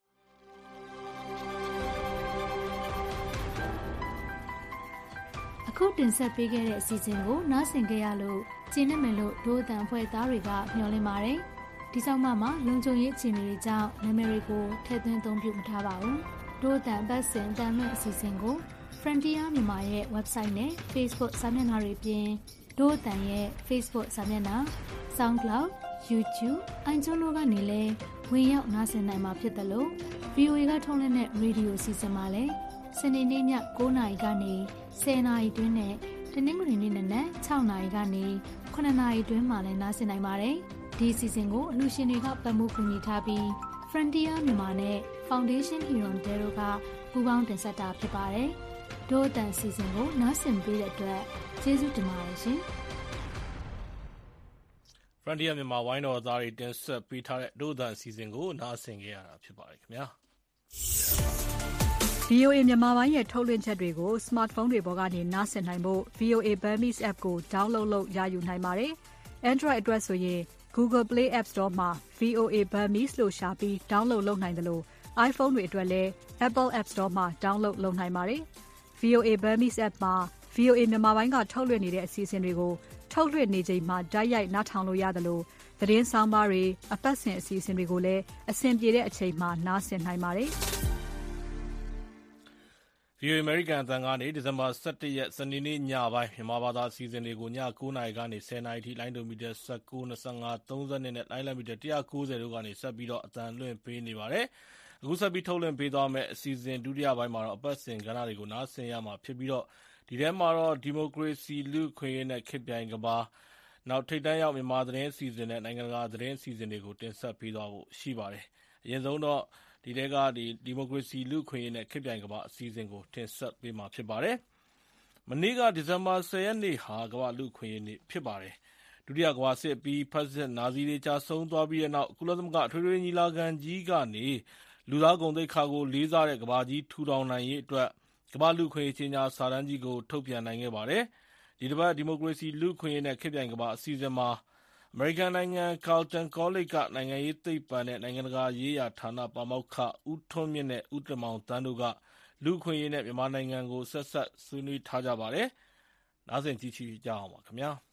အခုတင်ဆက်ပေးခဲ့တဲ့အစီအစဉ်ကိုနားဆင်ကြရလို့ကျင်းနေမယ်လို့ဒို့အတန်အဖွဲ့သားတွေကမျှော်လင့်ပါတယ်။ဒီဆောင်မှာလုံခြုံရေးအခြေအနေတွေကြောင့်နာမည်တွေကိုထည့်သွင်းအသုံးပြုမထားပါဘူး။ဒို့အတန်အပတ်စဉ်တန်လွင့်အစီအစဉ်ကို Frontier မြန်မာရဲ့ website နဲ့ Facebook စာမျက်နှာတွေပြင်ဒို့အတန်ရဲ့ Facebook စာမျက်နှာ SoundCloud YouTube iTunes တို့ကနေလည်းဝင်ရောက်နားဆင်နိုင်မှာဖြစ်တယ်လို့ VOA ကထုတ်လွှင့်တဲ့ရေဒီယိုအစီအစဉ်မှာလည်းစနေနေ့ည9:00 နာရီကနေ10:00 နာရီတွင်းနဲ့တနင်္ဂနွေနေ့နက်6:00 နာရီကနေ9:00 နာရီတွင်းမှာလည်းနားဆင်နိုင်ပါတယ်။ဒီအစီအစဉ်ကိုအလူရှင်တွေကပတ်မှုကူညီထားပြီး Frontier မြန်မာနဲ့ Foundation Huron Dare တို့ကပူးပေါင်းတင်ဆက်တာဖြစ်ပါတယ်။ဒို့အတန်အစီအစဉ်ကိုနားဆင်ပေးတဲ့အတွက်ကျေးဇူးတင်ပါတယ်ရှင်။ Frontier မြန်မာဝိုင်းတော်သားတွေတင်ဆက်ပေးထားတဲ့ဒို့အတန်အစီအစဉ်ကိုနားဆင်ကြရတာဖြစ်ပါတယ်ခင်ဗျာ။ VOA မြန်မာပိုင်းရဲ့ထုတ်လွှင့်ချက်တွေကို smartphone တွေပေါ်ကနေနားဆင်နိုင်ဖို့ VOA Burmese app ကို download လုပ်ရယူနိုင်ပါတယ်။ Android အတွက်ဆိုရင် Google Play App Store မှာ VOA Burmese လို့ရှာပြီး download လုပ်နိုင်တယ်လို့ iPhone တွေအတွက်လည်း Apple App Store မှာ download လုပ်နိုင်ပါတယ်။ VOA Burmese app မှာ VOA မြန်မာပိုင်းကထုတ်လွှင့်နေတဲ့အစီအစဉ်တွေကိုထုတ်လွှင့်နေချိန်မှာတိုက်ရိုက်နားထောင်လို့ရတယ်လို့သတင်းဆောင်ပါတွေအပတ်စဉ်အစီအစဉ်တွေကိုလည်းအဆင်ပြေတဲ့အချိန်မှာနားဆင်နိုင်ပါတယ်။ VOA American အသံကနေဒီဇင်ဘာ17ရက်စနေနေ့ညပိုင်းမြန်မာဘာသာအစီအစဉ်တွေကိုည9:00 နာရီကနေ10:00 နာရီထိလိုင်းဒိုမီတာ19 25 30နဲ့လိုင်းလံမီတာ190တို့ကနေဆက်ပြီးတော့အသံလွှင့်ပေးနေပါတယ်။အခုဆက်ပြီးထုတ်လွှင့်ပေးသွားမယ့်အစီအစဉ်ဒုတိယပိုင်းမှာတော့အပတ်စဉ်ကဏ္ဍတွေကိုနားဆင်ရမှာဖြစ်ပြီးတော့ဒီထဲမှာတော့ဒီမိုကရေစီလူ့အခွင့်အရေးနဲ့ခေတ်ပြိုင်ကမ္ဘာနောက်ထိပ်တန်းရောက်မြန်မာသတင်းအစီအစဉ်နဲ့နိုင်ငံတကာသတင်းအစီအစဉ်တွေကိုတင်ဆက်ပေးသွားဖို့ရှိပါတယ်။အရင်ဆုံးတော့ဒီထဲကဒီမိုကရေစီလူ့အခွင့်အရေးနဲ့ခေတ်ပြိုင်ကမ္ဘာအစီအစဉ်ကိုတင်ဆက်ပေးမှာဖြစ်ပါတယ်။မနေ့ကဒီဇင်ဘာ10ရက်နေ့ဟာကမ္ဘာလူ့အခွင့်အရေးနေ့ဖြစ်ပါတယ်။ဒုတိယကမ္ဘာစစ်အပြီးဖက်စစ်နာဇီတွေကြာဆုံးသွားပြီးတဲ့နောက်ကုလသမဂ္ဂအထွေထွေညီလာခံကြီးကနေလူသားဂုဏ်သိက္ခာကိုလေးစားတဲ့ကမ္ဘာကြီးထူထောင်နိုင်ရေးအတွက်ကမ္ဘာလူ့အခွင့်အရေးကြေညာစာတမ်းကြီးကိုထုတ်ပြန်နိုင်ခဲ့ပါတယ်။ဒီတစ်ပတ်ဒီမိုကရေစီလူ့အခွင့်အရေးနဲ့ခေတ်ပြိုင်ကမ္ဘာအစီအစဉ်မှာအမေရိကန်နိုင်ငံ Carleton College ကနိုင်ငံရေးသိပ္ပံနဲ့နိုင်ငံတကာရေးရာဌာနပါမောက္ခဦးထွန်းမြင့်နဲ့ဦးတင်မောင်သန်းတို့ကလူ့အခွင့်အရေးနဲ့မြန်မာနိုင်ငံကိုဆက်ဆက်ဆွေးနွေးထားကြပါတယ်။နားဆင်ကြည့်ကြအောင်ပါခင်ဗျာ။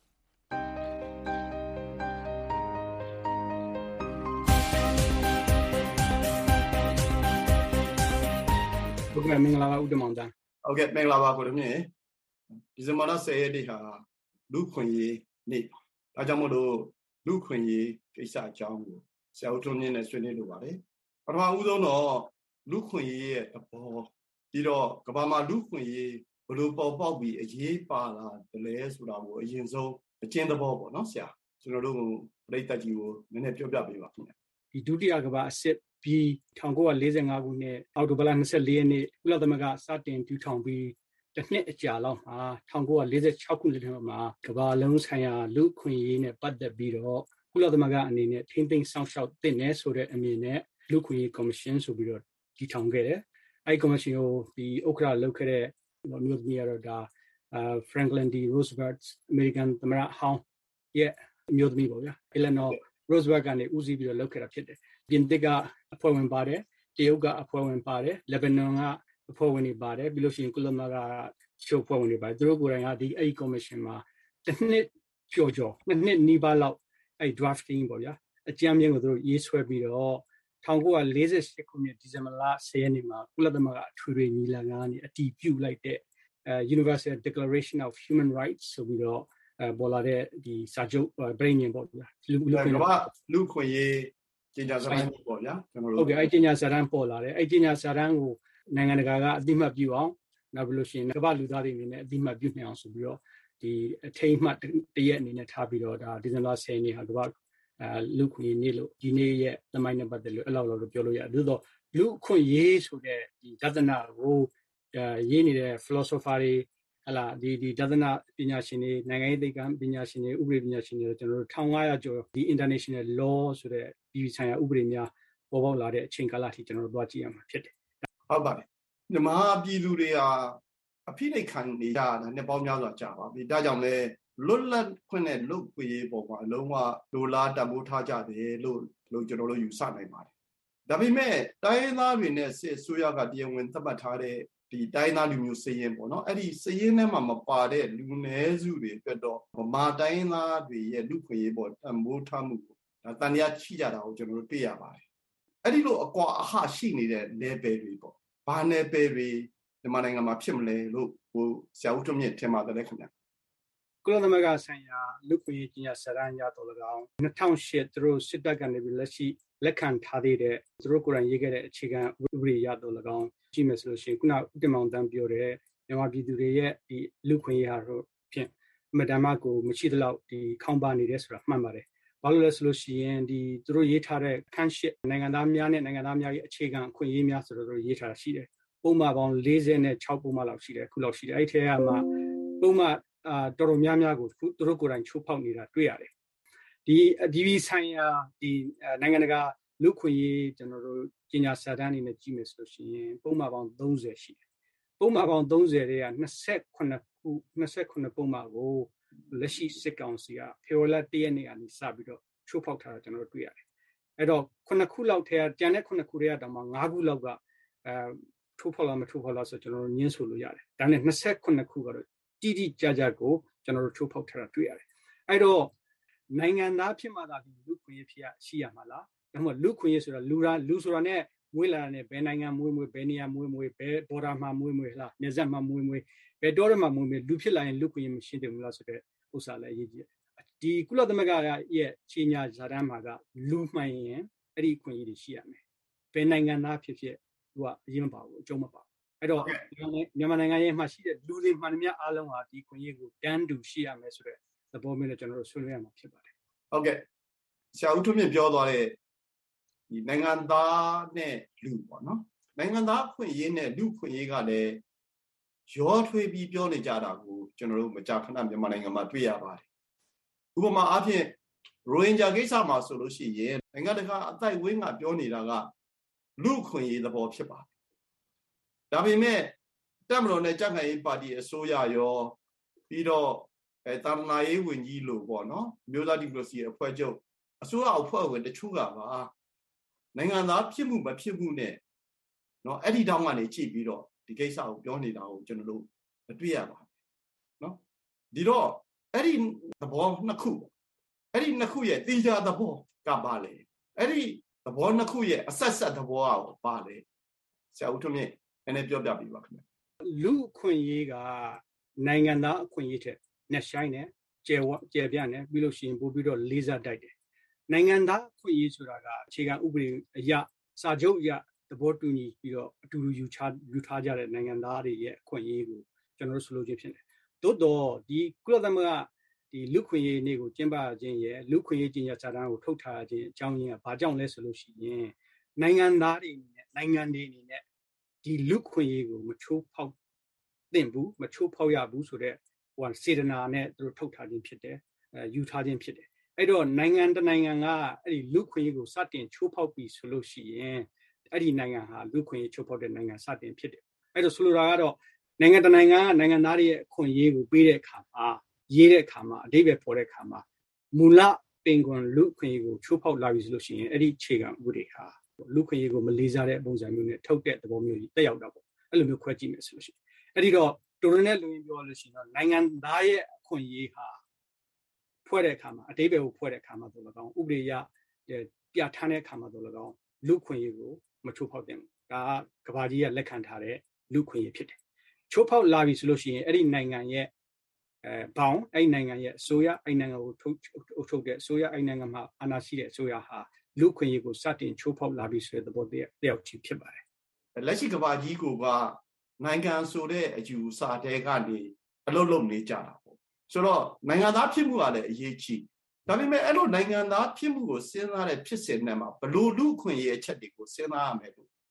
ဟုတ်ကဲ့မင်္ဂလာပါဦးတင်မောင်သန်း။ဟုတ်ကဲ့မင်္ဂလာပါကိုရမြင့်။ဒီဇင်ဘာလ10ရက်နေ့ဟာလူ့အခွင့်အရေးနေ့။ဒါကြောင့်မို့လို့လူ့အခွင့်အရေးကိစ္စအကြောင်းကိုဆရာဦးထွန်းမြင့်နဲ့ဆွေးနွေးလိုပါတယ်။ပထမဦးဆုံးတော့လူ့အခွင့်အရေးရဲ့သဘောပြီးတော့ကမ္ဘာမှာလူ့အခွင့်အရေးဘယ်လိုပေါ်ပေါက်ပြီးအရေးပါလာတယ်လဲဆိုတာကိုအရင်ဆုံးအကျဉ်းသဘောပေါ့နော်ဆရာ။ကျွန်တော်တို့ပရိသတ်ကြီးကိုနည်းနည်းပြောပြပေးပါခင်ဗျ။ဒီဒုတိယကမ္ဘာအစစ်ပြီး1945ခုနှစ်အောက်တိုဘာလ24ရက်နေ့ကုလသမဂ္ဂစတင်ထူထောင်ပြီးတစ်နှစ်အကြာလောက်မှာ1946ခုနှစ်မှာကမ္ဘာလုံးဆိုင်ရာလူ့အခွင့်အရေးနဲ့ပတ်သက်ပြီးတော့ကုလသမဂ္ဂအနေနဲ့ထိန်းသိမ်းစောင့်ရှောက်သင့်တယ်ဆိုတဲ့အမြင်နဲ့လူ့အခွင့်အရေးကော်မရှင်ဆိုပြီးတော့တည်ထောင်ခဲ့တယ်။အဲဒီကော်မရှင်ကိုဒီဥက္ကဋ္ဌလုပ်ခဲ့တဲ့မျိုးသမီးကတော့ဒါFranklin D. Roosevelt အမေရိကန်သမ္မတဟောင်းရဲ့မျိုးသမီးပေါ့ဗျာ။ Eleanor Roosevelt ကနေဦးစီးပြီးတော့လုပ်ခဲ့တာဖြစ်တယ်။ပြင်သစ်ကအဖွဲ့ဝင်ပါတယ်။တရုတ်ကအဖွဲ့ဝင်ပါတယ်။လက်ဘနွန်ကအဖွဲ့ဝင်တွေပါတယ်ပြီးလို့ရှိရင်ကုလသမဂ္ဂချို့အဖွဲ့ဝင်တွေပါတယ်သူတို့ကိုယ်တိုင်ကဒီအဲ့ဒီကော်မရှင်မှာတစ်နှစ်ကျော်နှစ်နီးပါးလောက်အဲ့ drafting ပေါ့ဗျာအကြမ်းမြင့်ကိုသူတို့ရေးဆွဲပြီးတော့1948ခုနှစ်ဒီဇင်ဘာလ10ရက်နေ့မှာကုလသမဂ္ဂအထွေထွေညီလာခံကနေအတည်ပြုလိုက်တဲ့Universal Declaration of Human Rights ဆိုပြီးတော့ပေါ်လာတဲ့ဒီစာချုပ်ပြည်ညင်ပေါ့ဗျာလူ့ခွင့်ရေးကြေညာစာတမ်းပေါ့ဗျာကျွန်တော်တို့ဟုတ်ကဲ့အဲ့ကြေညာစာတမ်းပေါ်လာတယ်အဲ့ကြေညာစာတမ်းကိုနိုင်ငံတကာကအသိမှတ်ပြုအောင်နောက်ပြီးလို့ရှိရင်ကမ္ဘာလူသားတွေအနေနဲ့အသိမှတ်ပြုနိုင်အောင်ဆိုပြီးတော့ဒီအထိမ်းအမှတ်တရက်အနေနဲ့ထားပြီးတော့ဒါဒီဇင်ဘာ10ရက်နေ့ဟာကမ္ဘာလူ့ခွင့်ရေးနေ့လို့ဒီနေ့ရဲ့သမိုင်းနဲ့ပတ်သက်လို့အဲ့လောက်တော့ပြောလို့ရတယ်။သို့တော့လူအခွင့်အရေးဆိုတဲ့ဒီဒသနာကိုရေးနေတဲ့ philosopher တွေဟလာဒီဒသနာပညာရှင်တွေနိုင်ငံရေးသိပ္ပံပညာရှင်တွေဥပဒေပညာရှင်တွေကျွန်တော်တို့1500ကျော်ဒီ international law ဆိုတဲ့ပြည်ဆိုင်ရာဥပဒေများပေါ်ပေါက်လာတဲ့အချိန်ကာလအထိကျွန်တော်တို့သွားကြည့်ရမှာဖြစ်တယ်ဟုတ်ပါတယ်မြန်မာပြည်သူတွေဟာအဖိနှိပ်ခံနေကြတာနှစ်ပေါင်းများစွာကြာပါပြီဒါကြောင့်လဲလွတ်လပ်ခွင့်နဲ့လွတ်ခွင့်ရေးပေါ်မှာအလုံးဝလိုလားတမိုးထားကြတယ်လို့ကျွန်တော်တို့ယူဆနိုင်ပါတယ်ဒါပေမဲ့တိုင်းသားတွေနဲ့စစ်အစိုးရကတရားဝင်သတ်မှတ်ထားတဲ့ဒီတိုင်းသားလူမျိုးစည်ရင်ပေါ့နော်အဲ့ဒီစည်ရင်ထဲမှာမပါတဲ့လူနည်းစုတွေအတွက်တော့ဗမာတိုင်းသားတွေရဲ့လူခွင့်ရေးပေါ်တမိုးထားမှုဒါတန်တရားရှိကြတာကိုကျွန်တော်တို့တွေ့ရပါတယ်အဲ့ဒီလိုအကွာအဟရှိနေတဲ့ level တွေပေါ့ဘာ level တွေမြန်မာနိုင်ငံမှာဖြစ်မလဲလို့ဟိုဆရာဦးထွန်းမြင့်ထင်ပါတယ်ခင်ဗျကုလသမဂ္ဂဆိုင်ရာလူခွင့်ရေးကြီးညာစရန်ရတော်၎င်း2008သူတို့စစ်တပ်ကနေပြီးလက်ရှိလက်ခံထားသေးတဲ့သူတို့ကိုယ်တိုင်ရေးခဲ့တဲ့အခြေခံဥပဒေရတော်၎င်းကြည့်မယ်ဆိုလို့ရှိရင်ခုနဦးတင်မောင်တန်းပြောတဲ့မြန်မာပြည်သူတွေရဲ့ဒီလူခွင့်ရေးဟာတော့ဖြင့်အမတမကိုမရှိသလောက်ဒီခေါင်းပါနေတယ်ဆိုတာမှန်ပါတယ်ဘာလို့လဲဆိုလို့ရှိရင်ဒီသူတို့ရေးထားတဲ့ခန့်ရှစ်နိုင်ငံသားများနဲ့နိုင်ငံသားများရဲ့အခြေခံအခွင့်အရေးများဆိုတော့သူတို့ရေးထားတာရှိတယ်ပုံမှန်ပေါင်း46ပုံမှန်လောက်ရှိတယ်အခုလောက်ရှိတယ်အဲ့ထဲကမှပုံမှန်တော်တော်များများကိုသူတို့ကိုယ်တိုင်ချိုးဖောက်နေတာတွေ့ရတယ်ဒီဆိုင်ရာဒီနိုင်ငံတကာလူခွင့်ရေးကျွန်တော်တို့ကြီးညာစာတမ်းအနေနဲ့ကြည့်မယ်ဆိုလို့ရှိရင်ပုံမှန်ပေါင်း30ရှိတယ်ပုံမှန်ပေါင်း30တွေက29ပုံမှန်ကိုလက်ရှိစစ်ကောင်စီကဖေဖော်ဝါရီလ1ရက်နေ့ကနေစပြီးတော့ချိုးဖောက်ထားတာကျွန်တော်တို့တွေ့ရတယ်အဲ့တော့9ခုလောက်ထဲကကျန်တဲ့9ခုတွေကတောင်မှ9ခုလောက်ကထိုးဖောက်လားမထိုးဖောက်လားဆိုကျွန်တော်တို့ညှင်းဆိုလို့ရတယ်ဒါနဲ့29ခုကတော့တိတိကျကျကိုကျွန်တော်တို့ချိုးဖောက်ထားတာတွေ့ရတယ်အဲ့တော့နိုင်ငံသားဖြစ်မှသာဒီလူခွင့်ရေးဖြစ်ရှိရမှာလားဒါမှမဟုတ်လူခွင့်ရေးဆိုတာလူဆိုတာနဲ့မွေးလာတာနဲ့ဘယ်နိုင်ငံမွေးဘယ်နေရာမွေးဘယ်ဘော်ဒါမှာမွေးလားနေဆက်မှာမွေးဘယ်တော်ရမှာမွေးလူဖြစ်လာရင်လူခွင့်ရေးမရှိတယ်ဘူးလားဆိုတဲ့ဥစ္စာလည်းအရေးကြီးတယ်ဒီကုလသမဂ္ဂရဲ့ခြေညာဇာတမ်းမှာကလူမှန်ရင်အဲ့ဒီအခွင့်အရေးတွေရှိရမယ်ဘယ်နိုင်ငံသားဖြစ်သူကအရေးမပါဘူးအကျုံးမပါဘူးအဲ့တော့မြန်မာနိုင်ငံရဲ့မှာရှိတဲ့လူတွေမှန်သမျှအားလုံးဟာဒီခွင့်ရေးကိုတန်းတူရှိရမယ်ဆိုတဲ့သဘောမျိုးနဲ့ကျွန်တော်တို့ဆွေးနွေးရမှာဖြစ်ပါတယ်ဟုတ်ကဲ့ဆရာဦးထွန်းမြင့်ပြောသွားတဲ့ဒီနိုင်ငံသားနဲ့လူပေါ့နော်နိုင်ငံသားခွင့်ရေးနဲ့လူခွင့်ရေးကလည်းရောထွေးပြီးပြောနေကြတာကိုကျွန်တော်တို့မကြာခဏမြန်မာနိုင်ငံမှာတွေ့ရပါတယ်ဥပမာအားဖြင့်ရိုဟင်ဂျာကိစ္စမှာဆိုလို့ရှိရင်နိုင်ငံတကာအသိုက်ဝင်းကပြောနေတာကလူခွင့်ရေးသဘောဖြစ်ပါတယ်ဒါပေမဲ့တက်မတော်နဲ့ကြံ့ခိုင်ရေးပါတီအစိုးရရောပြီးတော့တာရနာရေးဝန်ကြီးလို့ပေါ့နော်မျိုးသားဒီမိုကရေစီအဖွဲ့ချုပ်အစိုးရအဖွဲ့ဝင်တချို့ကပါနိုင်ငံသားဖြစ်မှုမဖြစ်မှုနဲ့เนาะအဲ့ဒီတောင်းကနေကြည့်ပြီးတော့ဒီကိစ္စကိုပြောနေတာကိုကျွန်တော်တို့မတွေ့ရပါဘူးเนาะဒီတော့အဲ့ဒီသဘောနှစ်ခုအဲ့ဒီနှစ်ခုရဲ့သီးခြားသဘောကပါလေအဲ့ဒီသဘောနှစ်ခုရဲ့အဆက်ဆက်သဘောကပါလေဆရာဦးထွန်းမြင့်နည်းနည်းပြောပြပေးပါခင်ဗျလူအခွင့်အရေးကနိုင်ငံသားအခွင့်အရေးထက်နဲ့ဆိုင်နဲ့ကျယ်ပြန့်တယ်ပြီးလို့ရှိရင်ပို့ပြီးတော့လေးစားတိုက်တယ်နိုင်ငံသားအခွင့်အရေးဆိုတာကအခြေခံဥပဒေအရစာချုပ်အရသဘောတူညီပြီးတော့အတူတူယူထားကြတဲ့နိုင်ငံသားတွေရဲ့အခွင့်အရေးကိုကျွန်တော်တို့ဆိုလိုချင်ဖြစ်တယ်သို့တော့ဒီကုလသမဂ္ဂဒီလူခွင့်ရေးနေ့ကိုကျင်းပခြင်းရဲ့လူခွင့်ရေးကြီးညာစာတမ်းကိုထုတ်ထားခြင်းအကြောင်းရင်းကဘာကြောင့်လဲဆိုလို့ရှိရင်နိုင်ငံသားတွေနဲ့နိုင်ငံတွေအနေနဲ့ဒီလူခွင့်ရေးကိုမချိုးဖောက်သင့်ဘူးမချိုးဖောက်ရဘူးဆိုတဲ့စေတနာနဲ့သူတို့ထုတ်ထားခြင်းဖြစ်တယ်ယူထားခြင်းဖြစ်တယ်အဲ့တော့နိုင်ငံတနိုင်ငံကအဲ့ဒီလူခွင့်ရေးကိုစတင်ချိုးဖောက်ပြီးဆိုလို့ရှိရင်အဲ့ဒီနိုင်ငံဟာလူခွင့်ရေးချိုးဖောက်တဲ့နိုင်ငံစတင်ဖြစ်တယ်အဲ့တော့ဆိုလိုတာကတော့နိုင်ငံတနိုင်ငံကနိုင်ငံသားတွေရဲ့အခွင့်အရေးကိုပေးတဲ့အခါမှာရေးတဲ့အခါမှာအဓိပ္ပာယ်ပေါ်တဲ့အခါမှာမူလပင်ကွန်လူခွင့်ရေးကိုချိုးဖောက်လာပြီဆိုလို့ရှိရင်အဲ့ဒီအခြေခံဥပဒေဟာလူခွင့်ရေးကိုမလေးစားတဲ့ပုံစံမျိုးနဲ့ထုတ်တဲ့သဘောမျိုးကြီးတက်ရောက်တာပေါ့အဲ့လိုမျိုးခွဲကြည့်မယ်ဆိုလို့ရှိရင်အဲ့ဒီတော့တိုရင်းနဲ့လူရင်းပြောလို့ရှိရင်တော့နိုင်ငံသားရဲ့အခွင့်အရေးဟာဖွဲ့တဲ့အခါမှာအဓိပ္ပာယ်ကိုဖွဲ့တဲ့အခါမှာဆိုတော့ဥပဒေရပြဋ္ဌာန်းတဲ့အခါမှာဆိုတော့လူခွင့်ရေးကိုမချိုးဖောက်သင့်ဘူးဒါကကဘာကြီးကလက်ခံထားတဲ့လူခွင့်ရေးဖြစ်တယ်ချိုးဖောက်လာပြီဆိုလို့ရှိရင်အဲ့ဒီနိုင်ငံရဲ့ဘောင်အဲ့နိုင်ငံရဲ့အစိုးရအဲ့နိုင်ငံကိုထုတ်တဲ့အစိုးရအဲ့နိုင်ငံမှာအာဏာရှိတဲ့အစိုးရဟာလူခွင့်ရေးကိုစတင်ချိုးဖောက်လာပြီဆိုတဲ့သဘောတရားချင်းဖြစ်ပါတယ်လက်ရှိကဘာကြီးကနိုင်ငံဆိုတဲ့အယူအဆတဲကနေအလုပ်လုပ်နေကြတာပေါ့ဆိုတော့နိုင်ငံသားဖြစ်မှုကလည်းအရေးကြီးဒါပေမဲ့အဲ့လိုနိုင်ငံသားဖြစ်မှုကိုစဉ်းစားတဲ့ဖြစ်စဉ်နဲ့မှာဘလို့လူခွင့်ရေးအချက်တွေကိုစဉ်းစားရမယ်လို့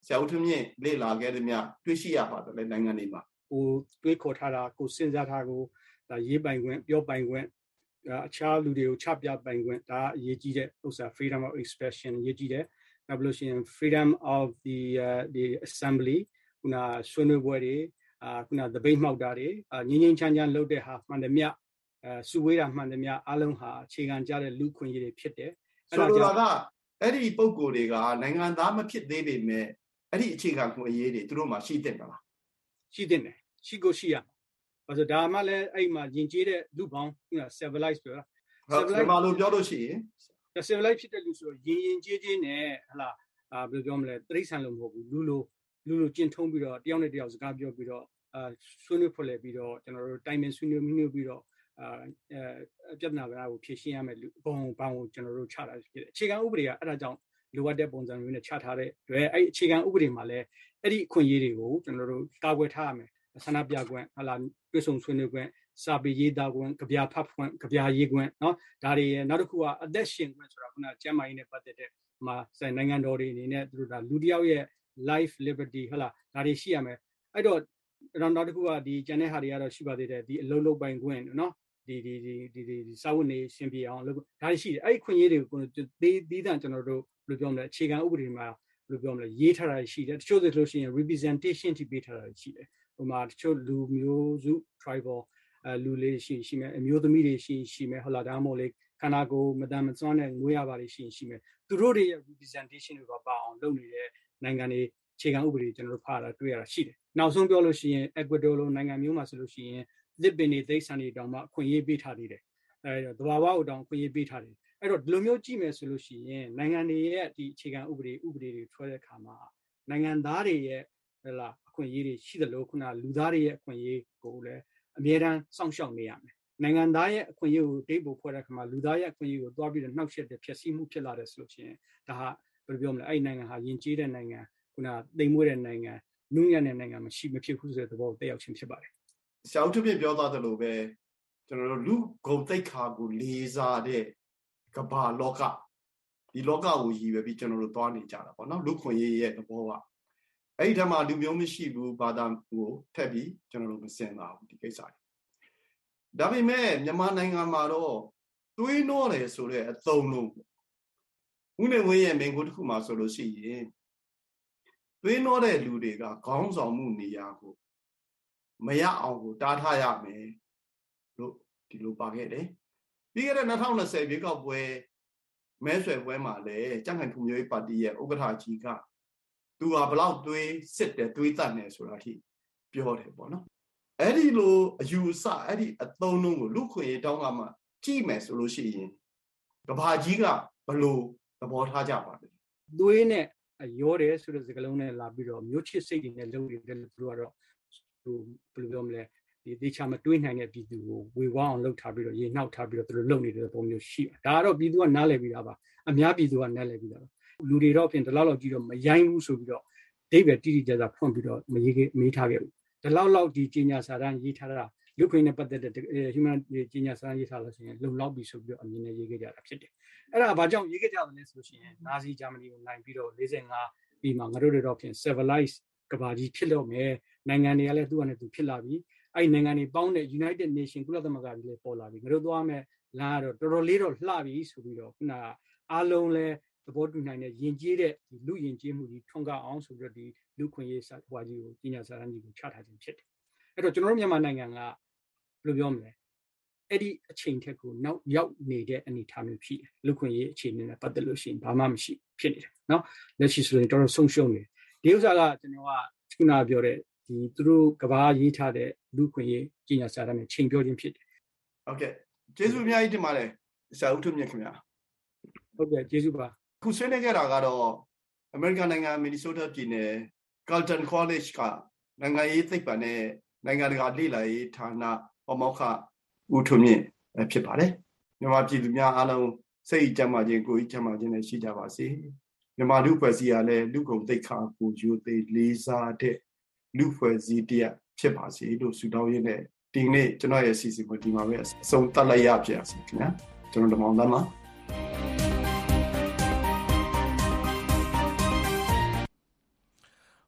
ဆရာဦးထွန်းမြင့်လေ့လာခဲ့သည်များတွေ့ရှိရပါတယ်လေနိုင်ငံတွေမှာကိုတွေးခေါ်ထားတာကိုစဉ်းစားထားကိုဒါရေးပိုင်ခွင့်ပြောပိုင်ခွင့်အခြားလူတွေကိုချပြပိုင်ခွင့်ဒါအရေးကြီးတဲ့ဥစ္စာ freedom of expression အရေးကြီးတယ်နောက်ပြီးလို့ရှိရင် freedom of the assembly ခုနဆွေးနွေးပွဲတွေခုနသပိတ်မှောက်တာတွေငြိမ်းငြိမ်းချမ်းချမ်းလုပ်တဲ့ဟာမှန်တယ်မြစုဝေးတာမှန်တယ်မြအလုံးဟာအခြေခံကြတဲ့လူခွင့်ရေးတွေဖြစ်တယ်ဆိုတော့ကအဲ့ဒီပုံကိုယ်တွေကနိုင်ငံသားမဖြစ်သေးပေမဲ့အဲ့ဒီအခြေခံခွင့်ရေးတွေသူတို့မှာရှိတဲ့မလားရှိတဲ့တယ်ရှိကိုရှိရဘာလို့ဒါမှလည်းအဲ့မှာယဉ်ကျေးတဲ့လူပေါင်းခုန civilize ပြောတာ civilize ဘာလို့ပြောလို့ရှိရင် civilize ဖြစ်တဲ့လူဆိုရင်ကျေးကျေးနဲ့ဟလာဘယ်လိုပြောမလဲတိရစ္ဆာန်လိုမဟုတ်ဘူးလူလိုကျင့်ထုံးပြီးတော့တယောက်နဲ့တယောက်စကားပြောပြီးတော့ဆွေးနွေးဖွဲ့လဲပြီးတော့ကျွန်တော်တို့တိုင်ပင်ဆွေးနွေးပြီးတော့ပြဿနာကိုဖြေရှင်းရမယ်ဘောင်ကိုကျွန်တော်တို့ချတာဖြစ်တယ်အခြေခံဥပဒေကအဲ့ဒါကြောင့်လိုအပ်တဲ့ပုံစံမျိုးနဲ့ချထားတဲ့အတွက်အဲ့အခြေခံဥပဒေမှာလည်းအဲ့ဒီအခွင့်အရေးတွေကိုကျွန်တော်တို့ကာကွယ်ထားရမယ်ဆန္ဒပြခွင့်ဟလာတွေ့ဆုံဆွေးနွေးခွင့်စာပေရေးသားခွင့်ကြပြဖတ်ခွင့်ကြပြရေးခွင့်เนาะဒါတွေနောက်တစ်ခုကအသက်ရှင်ခွင့်ဆိုတာခုနကျန်းမာရေးနဲ့ပတ်သက်တဲ့မှာနိုင်ငံတော်တွေအနေနဲ့သူတို့ဒါလူတစ်ယောက်ရဲ့ life liberty ဟလာဒါတွေရှိရမယ်အဲ့တော့နောက်တစ်ခုကဒီကျန်တဲ့ဟာတွေကတော့ရှိပါသေးတယ်ဒီအလုံးလုံးပိုင်ခွင့်เนาะဒီစာဝတ်နေရှင်ပြအောင်လုပ်ဒါရှိတယ်အဲ့ဒီခွင့်ရေးတွေကိုသီးသန့်ကျွန်တော်တို့ဘယ်လိုပြောမလဲအခြေခံဥပဒေမှာဘယ်လိုပြောမလဲရေးထားတာရှိတယ်တချို့ဆိုလို့ရှိရင် representation တိပေးထားတာရှိတယ်ဟိုမှာတချို့လူမျိုးစု tribal လူလေးရှိမယ်အမျိုးသမီးတွေရှိမယ်ဟုတ်လားဒါမှမဟုတ်လေခန္ဓာကိုယ်မတန်မစွမ်းတဲ့ငွေရပါတွေရှိမယ်သူတို့တွေရဲ့ representation တွေပါအောင်လုပ်နေတဲ့နိုင်ငံတွေအခြေခံဥပဒေကျွန်တော်တို့ဖတ်ရတာတွေ့ရတာရှိတယ်နောက်ဆုံးပြောလို့ရှိရင် Ecuador လိုနိုင်ငံမျိုးမှာဆိုလို့ရှိရင်သစ်ပင်တွေသိမ်းဆန်တွေတောင်မှအခွင့်အရေးပေးထားသေးတယ်သဘာဝကိုတောင်အခွင့်အရေးပေးထားတယ်အဲ့တော့ဒီလိုမျိုးကြည့်မယ်ဆိုလို့ရှိရင်နိုင်ငံတွေရဲ့ဒီအခြေခံဥပဒေတွေထွက်တဲ့အခါမှာနိုင်ငံသားတွေရဲ့ဟလာအခွင့်အရေးတွေရှိသလိုခုနလူသားတွေရဲ့အခွင့်အရေးကိုလည်းအမြဲတမ်းစောင့်ရှောက်နေရမယ်နိုင်ငံသားရဲ့အခွင့်အရေးကိုတိတ်ဖို့ဖွဲ့တဲ့အခါမှာလူသားရဲ့အခွင့်အရေးကိုတွားပြီးတော့နှောက်ယှက်တဲ့ဖျက်ဆီးမှုဖြစ်လာတယ်ဆိုလို့ရှိရင်ဒါဟာဘယ်လိုပြောမလဲအဲ့နိုင်ငံဟာယဉ်ကျေးတဲ့နိုင်ငံခုနသိမ်မွေးတဲ့နိုင်ငံနုညံ့တဲ့နိုင်ငံမရှိမဖြစ်ဘူးဆိုတဲ့သဘောကိုတက်ရောက်ခြင်းဖြစ်ပါတယ်ဆရာဦးထွန်းမြင့်ပြောသားသလိုပဲကျွန်တော်တို့လူဂုဏ်သိက္ခာကိုလေးစားတဲ့ကမ္ဘာလောကဒီလောကကိုရည်ရွယ်ပြီးကျွန်တော်တို့သွားနေကြတာပေါ့နော်လူခွင့်ရေးရဲ့သဘောကအဲ့ဒီထက်မှလူမျိုးမရှိဘူးဘာသာကိုထက်ပြီးကျွန်တော်တို့မစင်ပါဘူးဒီကိစ္စဒါပေမဲ့မြန်မာနိုင်ငံမှာတော့သွေးနှောတယ်ဆိုတဲ့အသုံးလုံးဦးနေဝင်းရဲ့မိန့်ခွန်းတစ်ခုမှာဆိုလို့ရှိရင်သွေးနှောတဲ့လူတွေကခေါင်းဆောင်မှုနေရာကိုမရအောင်ကိုတားထားရမယ်လို့ဒီလိုပါခဲ့တယ်ပြီးခဲ့တဲ့2020ရွေးကောက်ပွဲမဲဆွယ်ပွဲမှာလည်းကြံ့ခိုင်ဖွံ့ဖြိုးရေးပါတီရဲ့ဥက္ကဋ္ဌကြီးကသူဟာဘလောက်သွေးစစ်တယ်သွေးတတ်တယ်ဆိုတာထိပြောတယ်ပေါ့နော်အဲ့ဒီလိုအယူအဆအဲ့ဒီအသုံးလုံးကိုလူခွင့်ရေးတောင်းကမှကြည့်မယ်ဆိုလို့ရှိရင်ကဘာကြီးကဘလို့သဘောထားကြပါလဲသွေးနဲ့ရောတယ်ဆိုတဲ့စကားလုံးနဲ့လာပြီးတော့မျိုးချစ်စိတ်တွေနဲ့လုပ်ရတယ်သူတို့ကတော့ဟိုဘယ်လိုပြောမလဲဒီတေချာမတွေးနိုင်တဲ့ပြည်သူကိုဝေဝါအောင်လှုပ်ထားပြီးတော့ရေနှောက်ထားပြီးတော့သူတို့လုပ်နေတဲ့ပုံမျိုးရှိတာဒါကတော့ပြည်သူကနားလည်ပြီးသားပါအများပြည်သူကနားလည်ပြီးသားပါလူတွေတော့ပြင်ဒီလောက်ကြည့်တော့မရိုင်းဘူးဆိုပြီးတော့ဒိဗယ်တိတိကျကျဖွင့်ပြီးတော့မေးထားခဲ့ဘူးဒီလောက်ဒီကြီးညာစာတမ်းရေးထားတာလူခွင့်နဲ့ပတ်သက်တဲ့ human ကြီးညာစာတမ်းရေးထားလို့ဆိုရင်လုံလောက်ပြီဆိုပြီးတော့အမြင်နဲ့ရေးခဲ့ကြတာဖြစ်တယ်အဲ့ဒါဘာကြောင့်ရေးခဲ့ကြတယ်လဲဆိုလို့ရှိရင်နာဇီဂျာမနီကိုနိုင်ပြီးတော့45ပြီးမှငါတို့တွေတော့ပြင် civilize ကဘာကြီးဖြစ်လို့မယ်နိုင်ငံတွေကလည်းသူ့အနေနဲ့သူဖြစ်လာပြီအဲ့နိုင်ငံတွေပေါင်းတဲ့ United Nation ကုလသမဂ္ဂကြီးလည်းပေါ်လာပြီငါတို့သွားမယ်လမ်းကတော့တော်တော်လေးတော့လှပြီဆိုပြီးတော့ခုနအားလုံးလဲသဘောတူနိုင်တဲ့ယဉ်ကျေးတဲ့ဒီလူယဉ်ကျေးမှုကြီးထွန်းကားအောင်ဆိုပြီးတော့ဒီလူခွင့်ရေးစာဟွာကြီးကိုကြီးညာစာတမ်းကြီးကိုချထားခြင်းဖြစ်တယ်အဲ့တော့ကျွန်တော်တို့မြန်မာနိုင်ငံကဘယ်လိုပြောမလဲအဲ့ဒီအချိန်ထက်ကိုနောက်ရောက်နေတဲ့အနေအထားမျိုးဖြစ်တယ်လူခွင့်ရေးအခြေအနေနဲ့ပတ်သက်လို့ရှိရင်ဘာမှမရှိဖြစ်နေတယ်เนาะလက်ရှိဆိုရင်တော်တော်ဆုံးရှုံးနေဒီဥစ္စာကကျွန်တော်ကခုနပြောတဲ့ဒီသူတို့ကဘာရေးထားတဲ့လူခွင့်ရေးကြီးညာစာတမ်းနဲ့ချိန်ပြောခြင်းဖြစ်တယ်ဟုတ်ကဲ့ကျေးဇူးအများကြီးတင်ပါတယ်ဆရာဦးထွန်းမြင့်ခင်ဗျာဟုတ်ကဲ့ကျေးဇူးပါခုဆွေးနွေးခဲ့တာကတော့အမေရိကန်နိုင်ငံမင်နီဆိုးတာပြည်နယ် Carleton College ကနိုင်ငံရေးသိပ္ပံနဲ့နိုင်ငံတကာလေ့လာရေးဌာနပါမောက္ခဦးထွန်းမြင့်ဖြစ်ပါတယ်မြန်မာပြည်သူများအားလုံးစိတ်ကြမ်းမာခြင်းကိုယ်ကြမ်းမာခြင်းနဲ့ရှိကြပါစေမြန်မာလူဖွဲ့စည်းရလဲလူကုန်သိက္ခာကိုယူသေးလေးစားတဲ့လူဖွဲ့စည်းတရားဖြစ်ပါစေလို့ဆုတောင်းရင်းနဲ့ဒီနေ့ကျွန်တော်ရဲ့စီစဉ်ကိုဒီမှာပဲအဆုံးသတ်လိုက်ရပါစေခင်ဗျာကျွန်တော်ဓမ္မအောင်သားမှာ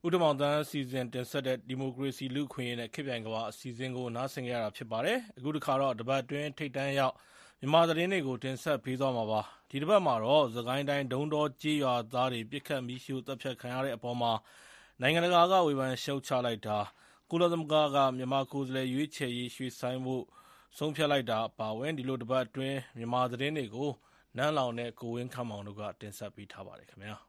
ဦးတမောင်တန်းအစီအစဉ်တင်ဆက်တဲ့ဒီမိုကရေစီလူ့အခွင့်အရေးနဲ့ခေတ်ပြိုင်ကမ္ဘာအစီအစဉ်ကိုနားဆင်ကြရတာဖြစ်ပါတယ်။အခုတစ်ခါတော့တပတ်အတွင်းထိပ်တန်းရောက်မြန်မာသတင်းတွေကိုတင်ဆက်ပေးသွားမှာပါ။ဒီတစ်ပတ်မှာတော့စကိုင်းတိုင်းဒုံတော်ကြေးရွာသားတွေပြစ်ခတ်မိရှုတပ်ဖြတ်ခံရတဲ့အပေါ်မှာနိုင်ငံတကာကဝေဖန်ရှုတ်ချလိုက်တာကုလသမဂ္ဂကမြန်မာကိုယ်စားလှယ်ရွေးချယ်ရေးရွှေ့ဆိုင်းဖို့ဆုံးဖြတ်လိုက်တာပါဝင်ဒီလိုတစ်ပတ်အတွင်းမြန်မာသတင်းတွေကိုနန်းလောင်နဲ့ကိုဝင်းခမ်းမောင်တို့ကတင်ဆက်ပေးထားပါတယ်ခင်ဗျာ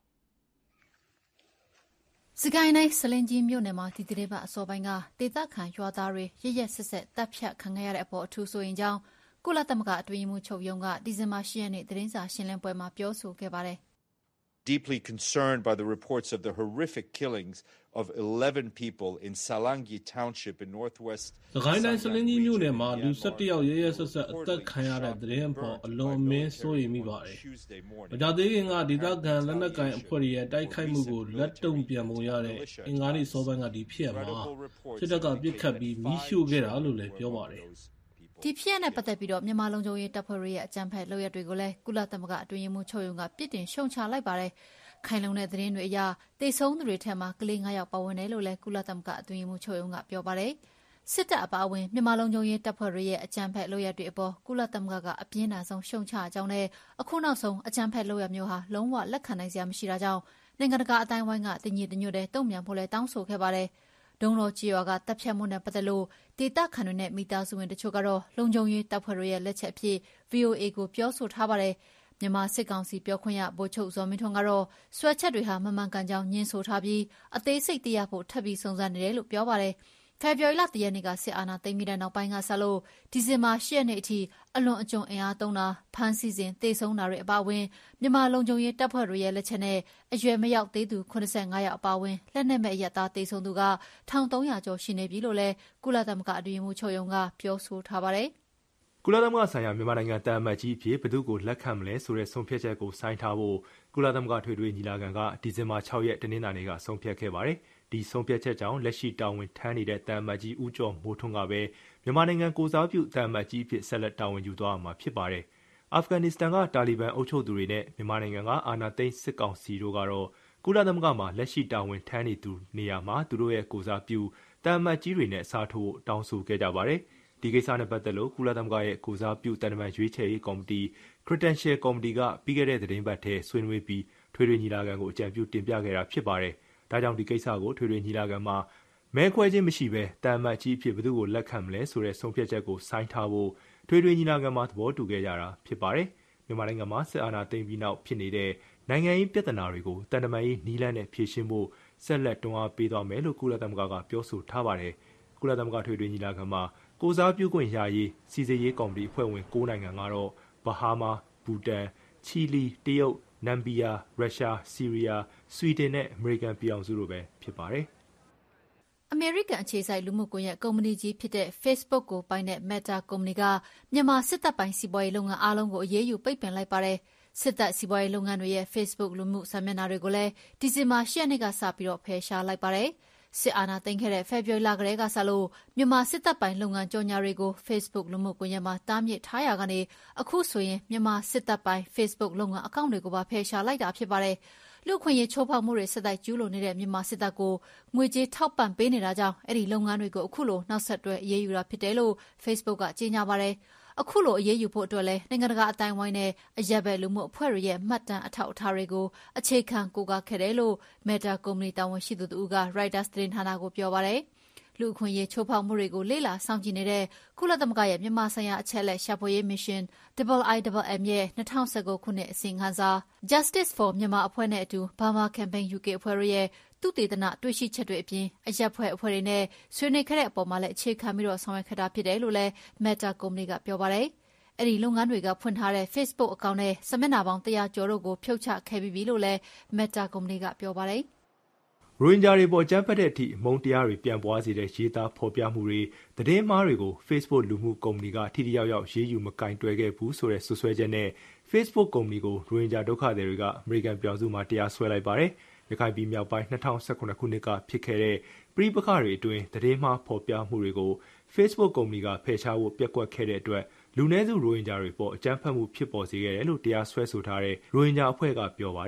စကိုင်းတိုင်းစလင်ကြီးမြို့နယ်မှာဒီသတင်းပတ်အစောပိုင်းကဒေသခံရွာသားတွေရရက်ဆက်ဆက်တပ်ဖြတ်ခံရတဲ့အပေါ်အထူးဆိုရင်ကြောင့်ကုလသမဂ္ဂအတွင်းမှုချုပ်ရုံးကဒီဇင်ဘာ10ရက်နေ့သတင်းစာရှင်းလင်းပွဲမှာပြောဆိုခဲ့ပါတယ် Deeply concerned by the reports of the horrific killings of 11 people in Salangi Township in northwest စကိုင်းတိုင်းစလင်ကြီးမြို့နယ်မှာလူ17ယောက်ရရက်ဆက်ဆက်အသက်ခံရတဲ့သတင်းပေါ်အလွန်အမင်းစိုးရိမ်မိပါတယ်။မကြသေးခင်ကဒေသခံလက်နက်ကိုင်အဖွဲ့တွေရဲ့တိုက်ခိုက်မှုကိုလက်တုံ့ပြန်ပုံရတဲ့အင်္ဂါနေ့စောပိုင်းကဒီဖြစ်မှာစစ်တပ်ကပြစ်ခတ်ပြီးမီးရှို့ခဲ့တာလို့လည်းပြောပါတယ်။ဒီဖြစ်နဲ့ပတ်သက်ပြီးတော့မြန်မာလုံခြုံရေးတပ်ဖွဲ့တွေရဲ့အကြမ်းဖက်လုပ်ရက်တွေကိုလည်းကုလသမဂ္ဂအတွင်းရေးမှူးချုပ်ရုံးကပြစ်တင်ရှုံချလိုက်ပါတယ်။ခိုင်လုံတဲ့သတင်းတွေအရတိတ်ဆုံးသူတွေထက်မှကလေး9ယောက်ပါဝင်တယ်လို့လည်းကုလသမဂ္ဂအတွင်းရေးမှူးချုပ်ရုံးကပြောပါတယ်။စစ်တပ်အပါအဝင်မြန်မာလုံခြုံရေးတပ်ဖွဲ့တွေရဲ့အကြမ်းဖက်လုပ်ရက်တွေအပေါ်ကုလသမဂ္ဂကအပြင်းထန်ဆုံးရှုံချကြောင်းနဲ့အခုနောက်ဆုံးအကြမ်းဖက်လုပ်ရက်မျိုးဟာလုံးဝလက်ခံနိုင်စရာမရှိတာကြောင့်နိုင်ငံတကာအတိုင်းအဝိုင်းကတညီတညွတ်တဲ့တုံ့ပြန်ဖို့လည်းတောင်းဆိုခဲ့ပါတယ်။ဒုံတော်ကြီးရွာကတပ်ဖြတ်မှုနဲ့ပတ်သက်လို့ဒေသခံတွေနဲ့မိသားစုဝင်တချို့ကတော့လုံခြုံရေးတပ်ဖွဲ့တွေရဲ့လက်ချက်အဖြစ် VOA ကိုပြောဆိုထားပါတယ်။မြန်မာစစ်ကောင်စီပြောခွင့်ရဗိုလ်ချုပ်ဇော်မင်းထွန်းကတော့ဆွဲချက်တွေဟာမမှန်ကန်ကြောင်းညှင်းဆိုထားပြီးအသေးစိတ်သိရဖို့ထပ်ပြီးစုံစမ်းနေတယ်လို့ပြောပါတယ်။ဖေဖော်ဝါရီလ10ရက်နေ့ကစစ်အာဏာသိမ်းပြီးတဲ့နောက်ပိုင်းကစလို့ဒီဇင်ဘာ10ရက်နေ့အထိအလွန်အကျွံအင်အားသုံးတာဖမ်းဆီးစဉ်သေဆုံးတာတွေအပါအဝင်မြန်မာလုံခြုံရေးတပ်ဖွဲ့တွေရဲ့လက်ချက်နဲ့အရွယ်မရောက်သေးသူ85ယောက်အပါအဝင်လက်နက်မဲ့အရပ်သားသေဆုံးသူက1300ကျော်ရှိနေပြီလို့လည်းကုလသမဂ္ဂအတွင်းရေးမှူးချုပ်ရုံးကပြောဆိုထားပါတယ်။ကုလသမဂ္ဂဆိုင်ရာမြန်မာနိုင်ငံတန်အမတ်ကြီးအဖြစ်ဘယ်သူကိုလက်ခံမလဲဆိုတဲ့ဆုံးဖြတ်ချက်ကိုဆိုင်းထားဖို့ကုလသမဂ္ဂထွေထွေညီလာခံကဒီဇင်ဘာ6ရက်တနင်္လာနေ့ကဆုံးဖြတ်ခဲ့ပါတယ်။ဒီဆုံးဖြတ်ချက်ကြောင့်လက်ရှိတာဝန်ထမ်းနေတဲ့တန်အမတ်ကြီးဦးကျော်မိုးထွန်းကပဲမြန်မာနိုင်ငံကိုစားပြုတန်အမတ်ကြီးအဖြစ်ဆက်လက်တာဝန်ယူသွားမှာဖြစ်ပါတယ်။အာဖဂန်နစ္စတန်ကတာလီဘန်အုပ်ချုပ်သူတွေနဲ့မြန်မာနိုင်ငံကအာဏာသိမ်းစစ်ကောင်စီတို့ကတော့ကုလသမဂ္ဂမှာလက်ရှိတာဝန်ထမ်းနေသူနေရာမှာသူတို့ရဲ့ကိုစားပြုတန်အမတ်ကြီးတွေနဲ့စားထိုးတောင်းဆိုခဲ့ကြပါတယ်။ဒီကိစ္စနဲ့ပတ်သက်လို့ကုလသမဂ္ဂရဲ့ကိုစားပြုတန်တမန်ရွေးချယ်ရေးကော်မတီ Credential Committee ကပြီးခဲ့တဲ့သတင်းပတ်ထဲဆွေးနွေးပြီးထွေထွေညီလာခံကိုအကြံပြုတင်ပြခဲ့တာဖြစ်ပါတယ်။ဒါကြောင့်ဒီကိစ္စကိုထွေထွေညီလာခံမှာမဲခွဲခြင်းမရှိဘဲတန်အမတ်ကြီးအဖြစ်ဘယ်သူကိုလက်ခံမလဲဆိုတဲ့ဆုံးဖြတ်ချက်ကိုဆိုင်းထားဖို့ထွေထွေညီလာခံမှာသဘောတူခဲ့ကြတာဖြစ်ပါတယ်။မြန်မာနိုင်ငံမှာစစ်အာဏာသိမ်းပြီးနောက်ဖြစ်နေတဲ့နိုင်ငံရေးပြဿနာတွေကိုတန်တမာရေးနီးလန်းနဲ့ဖြေရှင်းဖို့ဆက်လက်တွန်းအားပေးသွားမယ်လို့ကုလသမဂ္ဂကပြောဆိုထားပါတယ်။ကုလသမဂ္ဂထွေထွေညီလာခံမှာကိုစားပြုခွင့်ရရေးစီစစ်ရေးကော်မတီအဖွဲ့ဝင်9နိုင်ငံကတော့ဘဟားမား၊ဘူတန်၊ချီလီ၊တရုတ်၊နမ်ဘီယာ၊ရုရှား၊ဆီးရီးယား၊ဆွီဒင်နဲ့အမေရိကန်ပြည်ထောင်စုတို့ပဲဖြစ်ပါတယ်။အမေရိကန်အခြေစိုက်လူမှုကွန်ရက်ကုမ္ပဏီကြီးဖြစ်တဲ့ Facebook ကိုပိုင်တဲ့ Meta ကုမ္ပဏီကမြန်မာစစ်တပ်ပိုင်စီးပွားရေးလုပ်ငန်းအားလုံးကိုအရေးယူပိတ်ပင်လိုက်ပါတယ်။စစ်တပ်စီးပွားရေးလုပ်ငန်းတွေရဲ့ Facebook လူမှုစာမျက်နှာတွေကိုလည်းဒီဇင်ဘာ10ရက်နေ့ကစပြီးဖယ်ရှားလိုက်ပါတယ်။စစ်အာဏာသိမ်းခဲ့တဲ့ဖေဖော်ဝါရီလကတည်းကစလို့မြန်မာစစ်တပ်ပိုင်လုပ်ငန်းကြော်ညာတွေကို Facebook လူမှုကွန်ရက်မှာတားမြစ်ထားရာကနေအခုဆိုရင်မြန်မာစစ်တပ်ပိုင် Facebook လုပ်ငန်းအကောင့်တွေကိုပါဖယ်ရှားလိုက်တာဖြစ်ပါတယ်။လူ့ခွင့်ရေးချိုးဖောက်မှုတွေဆက်တိုက်ကျူးလွန်နေတဲ့မြန်မာစစ်တပ်ကိုငွေကြေးထောက်ပံ့ပေးနေတာကြောင့်အဲ့ဒီလုပ်ငန်းတွေကိုအခုလိုနောက်ဆက်တွဲအရေးယူတာဖြစ်တယ်လို့ Facebook ကကြေညာပါတယ်။အခုလိုအရေးယူဖို့အတွက်လည်းနိုင်ငံတကာအတိုင်းအဝိုင်းနဲ့အရပ်ဘက်လူမှုအဖွဲ့တွေရဲ့မှတ်တမ်းအထောက်အထားတွေကိုအခြေခံကိုးကားခဲ့တယ်လို့ Meta ကုမ္ပဏီတာဝန်ရှိသူတို့က Reuters သတင်းဌာနကိုပြောပါတယ်။လူ့အခွင့်အရေးချိုးဖောက်မှုတွေကိုလေ့လာစောင့်ကြည့်နေတဲ့ကုလသမဂ္ဂရဲ့မြန်မာဆိုင်ရာအချက်အလက်ရှာဖွေရေးမစ်ရှင် IIMM ရဲ့2019ခုနှစ်အစီရင်ခံစာ Justice for Myanmar အဖွဲ့နဲ့အတူ Burma Campaign UK အဖွဲ့တို့ရဲ့သုတေသနတွေ့ရှိချက်တွေအပြင်အရပ်ဖွဲ့အဖွဲ့တွေနဲ့ဆွေးနွေးခဲ့တဲ့အပေါ်မှာလည်းအခြေခံပြီးဆောင်ရွက်ခဲ့တာဖြစ်တယ်လို့လည်း Meta ကုမ္ပဏီကပြောပါတယ်။အဲ့ဒီလုပ်ငန်းတွေကဖွင့်ထားတဲ့ Facebook အကောင့်နဲ့စာမျက်နှာပေါင်း100ကျော်တို့ကိုဖြုတ်ချခဲ့ပြီးပြီလို့လည်း Meta ကုမ္ပဏီကပြောပါတယ်။ရိုဟင်ဂျာတွေပေါ်ကြမ်းဖက်တဲ့အထိအမုန်းတရားတွေပြန်ပွားစေတဲ့ရေးသားဖော်ပြမှုတွေသတင်းမှားတွေကို Facebook လူမှုကုမ္ပဏီကထိထိရောက်ရောက်ရေးယူမကင်တွယ်ခဲ့ဘူးဆိုတဲ့ဆွဆွဲချက်နဲ့ Facebook ကုမ္ပဏီကိုရိုဟင်ဂျာဒုက္ခသည်တွေကအမေရိကန်ပြည်ထောင်စုမှာတရားစွဲလိုက်ပါတယ်။ရခိုင်ပြည်မြောက်ပိုင်း2019ခုနှစ်ကဖြစ်ခဲ့တဲ့ပဋိပက္ခတွေအတွင်းသတင်းမှားဖော်ပြမှုတွေကို Facebook ကုမ္ပဏီကဖယ်ရှားဖို့ပျက်ကွက်ခဲ့တဲ့အတွက်လူနည်းစုရိုဟင်ဂျာတွေပေါ်အကြမ်းဖက်မှုဖြစ်ပေါ်စေခဲ့တယ်လို့တရားစွဲဆိုထားတဲ့ရိုဟင်ဂျာအဖွဲ့ကပြောပါတယ်။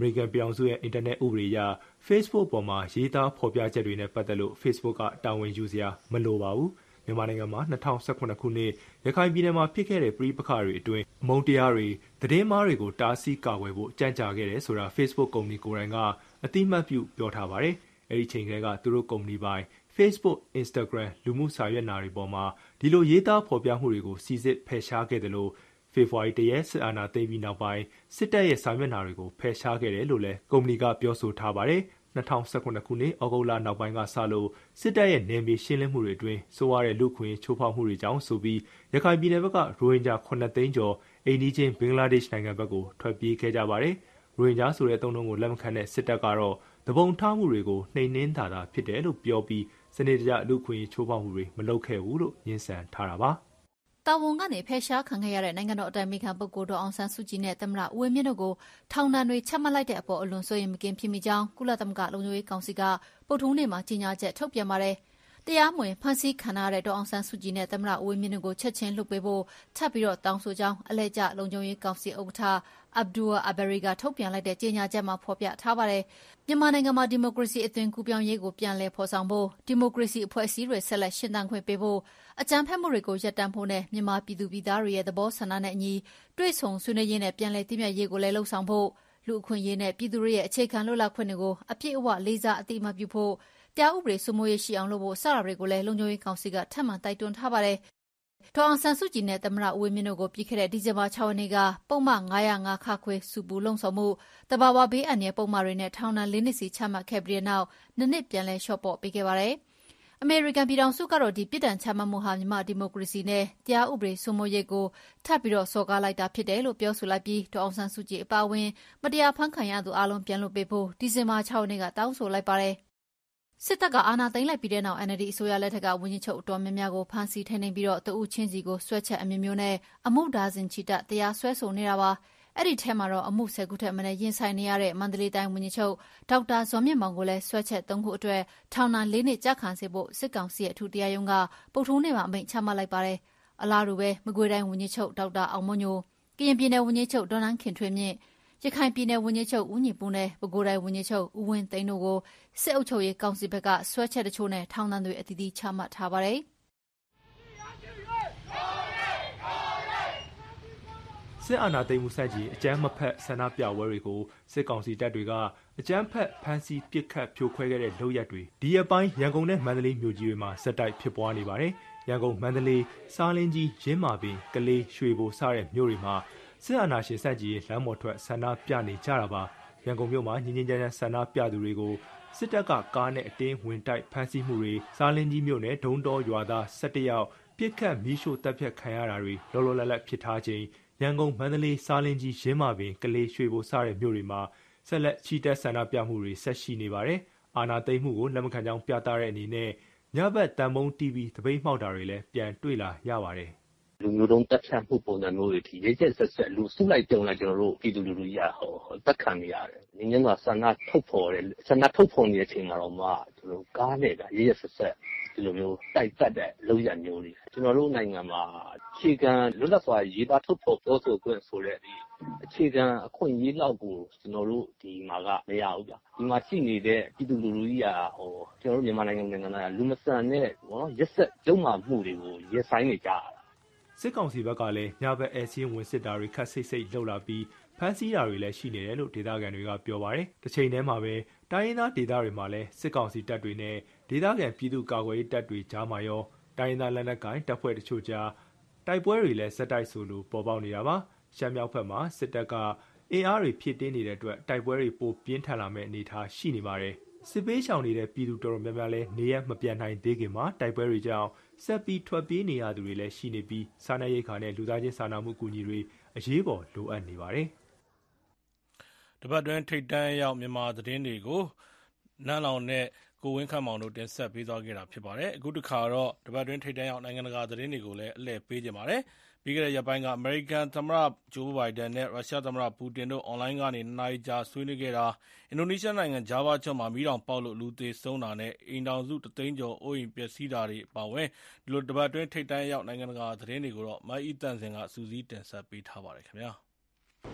မေရိကန်ပြည်ထောင်စုရဲ့အင်တာနက်ဥပဒေအရ Facebook ပေါ်မှာရေးသားဖော်ပြချက်တွေနဲ့ပတ်သက်လို့ Facebook ကတာဝန်ယူစရာမလိုပါဘူး။မြန်မာနိုင်ငံမှာ2018ခုနှစ်ရခိုင်ပြည်နယ်မှာဖြစ်ခဲ့တဲ့ပဋိပက္ခတွေအတွင်းအမုန်းတရားတွေသတင်းမှားတွေကိုတားဆီးကာကွယ်ဖို့ကြံ့ကြာခဲ့တယ်ဆိုတာ Facebook ကုမ္ပဏီကိုယ်တိုင်ကအတိအမှတ်ပြုပြောထားပါတယ်။အဲဒီချိန်ကသူတို့ကုမ္ပဏီပိုင် Facebook, Instagram လူမှုစာမျက်နှာတွေပေါ်မှာဒီလိုရေးသားဖော်ပြမှုတွေကိုစီစစ်ဖယ်ရှားခဲ့တယ်လို့ဖေဖော်ဝါရီ 1 ရက်စစ်အာဏာသိမ်းပြီးနောက်ပိုင်းစစ်တပ်ရဲ့စာမျက်နှာတွေကိုဖယ်ရှားခဲ့တယ်လို့လည်းကုမ္ပဏီကပြောဆိုထားပါတယ်။2019ခုနှစ်ဩဂုတ်လနောက်ပိုင်းကစလို့စစ်တပ်ရဲ့နယ်မြေရှင်းလင်းမှုတွေအတွင်းဆိုးဝါးတဲ့လူ့ခွင့်ချိုးဖောက်မှုတွေကြောင့်ဆိုပြီးရခိုင်ပြည်နယ်ဘက်ကရိုဟင်ဂျာ9သိန်းကျော်အိမ်နီးချင်းဘင်္ဂလားဒေ့ရှ်နိုင်ငံဘက်ကိုထွက်ပြေးခဲ့ကြပါတယ်။ရိုဟင်ဂျာဆိုတဲ့အသုံးအနှုန်းကိုလက်မခံတဲ့စစ်တပ်ကတော့သဘုံထားမှုတွေကိုနှိမ်နင်းတာဖြစ်တယ်လို့ပြောပြီးစနစ်တကျလူ့ခွင့်ချိုးဖောက်မှုတွေမလုပ်ခဲ့ဘူးလို့ညှင်းဆန်ထားတာပါ။တာဝန်ကနေဖယ်ရှားခံခဲ့ရတဲ့နိုင်ငံတော်အတိုင်ပင်ခံပုဂ္ဂိုလ်ဒေါ်အောင်ဆန်းစုကြည်နဲ့သမ္မတဦးဝင်းမြင့်တို့ကိုထောင်ဒဏ်တွေချမှတ်လိုက်တဲ့အပေါ်အလွန်စိုးရိမ်မကင်းဖြစ်မိကြောင်းကုလသမဂ္ဂလုံခြုံရေးကောင်စီကဗုဒ္ဓဟူးနေ့မှာကြေညာချက်ထုတ်ပြန်ပါတယ်။တရားမဝင်ဖမ်းဆီးခံရတဲ့ဒေါ်အောင်ဆန်းစုကြည်နဲ့သမ္မတဦးဝင်းမြင့်တို့ကိုချက်ချင်းလွှတ်ပေးဖို့ထပ်ပြီးတောင်းဆိုကြောင်းအလှည့်ကျလုံခြုံရေးကောင်စီဥက္ကဋ္ဌAbdul Abari ကထုတ်ပြန်လိုက်တဲ့ကြေညာချက်မှာဖော်ပြထားပါတယ်။မြန်မာနိုင်ငံမှာဒီမိုကရေစီအသွင်ကူးပြောင်းရေးကိုပြန်လည်ဖော်ဆောင်ဖို့ဒီမိုကရေစီအဖွဲ့အစည်းတွေဆက်လက်ရှင်သန်ခွင့်ပေးဖို့အကြမ်းဖက်မှုတွေကိုရပ်တန့်ဖို့နဲ့မြန်မာပြည်သူပြည်သားတွေရဲ့သဘောဆန္ဒနဲ့အညီတွေ့ဆုံဆွေးနွေးရေးနဲ့ပြန်လည်တည်မြဲရေးကိုလည်းလှုံ့ဆော်ဖို့လူအခွင့်အရေးနဲ့ပြည်သူတွေရဲ့အခြေခံလွတ်လပ်ခွင့်တွေကိုအပြည့်အဝလေးစားအသိအမှတ်ပြုဖို့တရားဥပဒေစိုးမိုးရေးရှိအောင်လုပ်ဖို့စတာတွေကိုလည်းလုံခြုံရေးကောင်စီကထပ်မံတိုက်တွန်းထားပါတယ်။ဒေါ်အောင်ဆန်းစုကြည်နဲ့သမ္မတဦးဝင်းမြင့်တို့ကိုပြီးခဲ့တဲ့ဒီဇင်ဘာ6ရက်နေ့ကပုံမှန်905ခခွေစူပူလုံဆောင်မှုတဘာဝဘေးအန္တရာယ်ပုံမှန်တွေနဲ့ထောင်ဒဏ်4နှစ်စီချမှတ်ခဲ့ပြီးတဲ့နောက်2နှစ်ပြန်လည်လျှော့ပေါ့ပေးခဲ့ပါတယ်။အမေရိကန်ပြည်ထောင်စုကတော့ဒီပြည်တံချမှတ်မှုဟာမြန်မာဒီမိုကရေစီနဲ့တရားဥပဒေစိုးမိုးရေးကိုထပ်ပြီးစော်ကားလိုက်တာဖြစ်တယ်လို့ပြောဆိုလိုက်ပြီးဒေါ်အောင်ဆန်းစုကြည်အပါအဝင်မတရားဖမ်းခံရသူအလုံးပြန်လွှတ်ပေးဖို့ဒီဇင်ဘာ6ရက်နေ့ကတောင်းဆိုလိုက်ပါတယ်။စစ်တပ်ကအာဏာသိမ်းလိုက်ပြီးတဲ့နောက် NLD အစိုးရလက်ထက်ကဝန်ကြီးချုပ်အတော်များများကိုဖမ်းဆီးထိန်းသိမ်းပြီးတဦးချင်းစီကိုဆွဲချက်အမျိုးမျိုးနဲ့အမှုဒါဇင်ချီတက်တရားစွဲဆိုနေတာပါ။အဲ့ဒီထဲမှာတော့အမှု10ခုထက်မနည်းရင်ဆိုင်နေရတဲ့မန္တလေးတိုင်းဝန်ကြီးချုပ်ဒေါက်တာဇော်မြင့်မောင်ကိုလည်းဆွဲချက်3ခုအတွက်ထောင်ဒဏ်4နှစ်ကျခံစေဖို့စစ်ကောင်စီရဲ့အထူးတရားရုံးကပုဂ္ဂိုလ်နေ့မှာအမိန့်ချမှတ်လိုက်ပါတယ်။အလားတူပဲမကွေးတိုင်းဝန်ကြီးချုပ်ဒေါက်တာအောင်မွန်ညိုကရင်ပြည်နယ်ဝန်ကြီးချုပ်ဒေါ်နန်းခင်ထွေးမြင့်ရခိုင်ပြည်နယ်ဝန်ကြီးချုပ်ဦးညီပူနဲ့ပဲခူးတိုင်းဝန်ကြီးချုပ်ဦးဝင်းသိန်းတို့ကိုစစ်အုပ်ချုပ်ရေးကောင်စီဘက်ကဆွဲချက်တချို့နဲ့ထောင်ဒဏ်တွေအသီးသီးချမှတ်ထားပါတယ်။စစ်အာဏာသိမ်းမှုဆန့်ကျင်အကြမ်းမဖက်ဆန္ဒပြပွဲတွေကိုစစ်ကောင်စီတပ်တွေကအကြမ်းဖက်ဖမ်းဆီးပစ်ခတ်ဖြိုခွဲခဲ့တဲ့လုပ်ရပ်တွေဒီအပိုင်းရန်ကုန်နဲ့မန္တလေးမြို့ကြီးတွေမှာဆက်တိုက်ဖြစ်ပွားနေပါတယ်။ရန်ကုန်မန္တလေးစားလင်းကြီးရင်းမာပင်ကလေးရွှေဘိုစတဲ့မြို့တွေမှာစစ်အာဏာရှင်ဆန့်ကျင်ရေးလမ်းပေါ်ထွက်ဆန္ဒပြနေကြတာပါ။ရန်ကုန်မြို့မှာငြင်းငြင်းကြမ်းကြမ်းဆန္ဒပြသူတွေကိုစစ်တပ်ကကားနဲ့အတင်းဝင်တိုက်ဖမ်းဆီးမှုတွေစားလင်းကြီးမြို့နယ်ဒုံတော်ရွာသား17ယောက်ပြစ်ခတ်မီးရှို့တပ်ဖြတ်ခံရတာတွေလောလောလတ်လတ်ဖြစ်ထားချိန်ရန်ကုန်မန္တလေးစားလင်းကြီးရင်းမာပင်ကလေးရွှေဘိုစတဲ့မြို့တွေမှာဆက်လက်ချီတက်ဆန္ဒပြမှုတွေဆက်ရှိနေပါတယ်။အာဏာသိမ်းမှုကိုလက်မခံကြောင်းပြသတဲ့အနေနဲ့ညဘက်တန်မုံ TV သပိတ်မှောက်တာတွေလည်းပြန်တွေ့လာရပါတယ်လူမျိုးတုံးတက်ဖြတ်မှုပုံစံမျိုးတွေဒီရိတ်ချက်ဆက်ဆက်လူစုလိုက်တုံလိုက်ကျွန်တော်တို့ပြည်သူလူထုရတက်ခံနေရတယ်။ငင်းငင်းကဆန္ဒထုတ်ဖော်နေတဲ့အချိန်မှာတော့မှကျွန်တော်ကားနဲ့ကရိတ်ရက်ဆက်ဆက်ဒီလိုမျိုးတိုက်ပတ်တဲ့လုပ်ရမျိုးတွေကျွန်တော်တို့နိုင်ငံမှာအခြေခံလွတ်လပ်စွာရေးသားထုတ်ဖော်ပြောဆိုခွင့်ဆိုတဲ့ဒီအခြေခံအခွင့်အရေးလောက်ကိုကျွန်တော်တို့ဒီမှာကမရဘူးဗျ။ဒီမှာရှိနေတဲ့ပြည်သူလူထုကြီးကျွန်တော်တို့မြန်မာနိုင်ငံသားလူမဆန်တဲ့ရက်ဆက်ကျုံမှမှုတွေကိုရက်ဆိုင်နေကြတာစစ်ကောင်စီဘက်ကလည်းညဘက်အဲစင်းဝင်စစ်တာတွေခတ်စိတ်လှုပ်လာပြီးဖမ်းဆီးတာတွေလည်းရှိနေတယ်လို့ဒေသခံတွေကပြောပါတယ်။တစ်ချိန်တည်းမှာပဲတိုင်းရင်းသားဒေသတွေမှာလည်းစစ်ကောင်စီတပ်တွေနဲ့ဒေသခံပြည်သူ့ကာကွယ်ရေးတပ်တွေကြားမှာရောတိုင်းရင်းသားလက်နက်ကိုင်တပ်ဖွဲ့တချို့ကြားတိုက်ပွဲတွေလည်းဆက်တိုက်ဆိုလိုပေါ်ပေါက်နေတာပါ။ရှမ်းမြောက်ဘက်မှာစစ်တပ်ကအင်အားတွေဖြည့်တင်းနေတဲ့အတွက်တိုက်ပွဲတွေပိုပြင်းထန်လာမယ့်အနေအထားရှိနေပါတယ်။စစ်ပေးရှောင်နေတဲ့ပြည်သူတော်တော်များများလည်းနေရမပြန်နိုင်သေးခင်မှာတိုက်ပွဲတွေကြောင့်ဆက်ပြီးထွက်ပြေးနေရသူတွေလည်းရှိနေပြီးစားနပ်ရိက္ခာနဲ့လူသားချင်းစာနာမှုကူညီတွေအရေးပေါ်လိုအပ်နေပါတယ်။တပတ်တွင်းထိတ်တန့်ရောက်မြန်မာသတင်းတွေကိုနန်းလောင်နဲ့ကိုဝင်းခန့်မောင်တို့တင်ဆက်ပေးသွားခဲ့တာဖြစ်ပါတယ်။အခုတစ်ခါတော့တပတ်တွင်းထိတ်တန့်ရောက်နိုင်ငံတကာသတင်းတွေကိုလည်းအလှည့်ပေးကြပါမယ်။ပြီးခဲ့တဲ့ရက်ပိုင်းကအမေရိကန်သမ္မတဂျိုးဘိုင်ဒန်နဲ့ရုရှားသမ္မတပူတင်တို့အွန်လိုင်းကနေ2နာရီကြာဆွေးနွေးခဲ့တာအင်ဒိုနီးရှားနိုင်ငံဂျာဗာကျွန်းမှာမီးတောင်ပေါက်လို့လူသေဆုံးတာနဲ့အိမ်ထောင်စု3သိန်းကျော်အိုးအိမ်ပျက်စီးတာတွေအပါအဝင်ဒီလိုတပတ်တွင်းထိတ်တန့်ရောက်နိုင်ငံတကာသတင်းတွေကိုတော့မအီတန်စင်ကစူးစီးတင်ဆက်ပေးထားပါတယ်ခင်ဗျာ။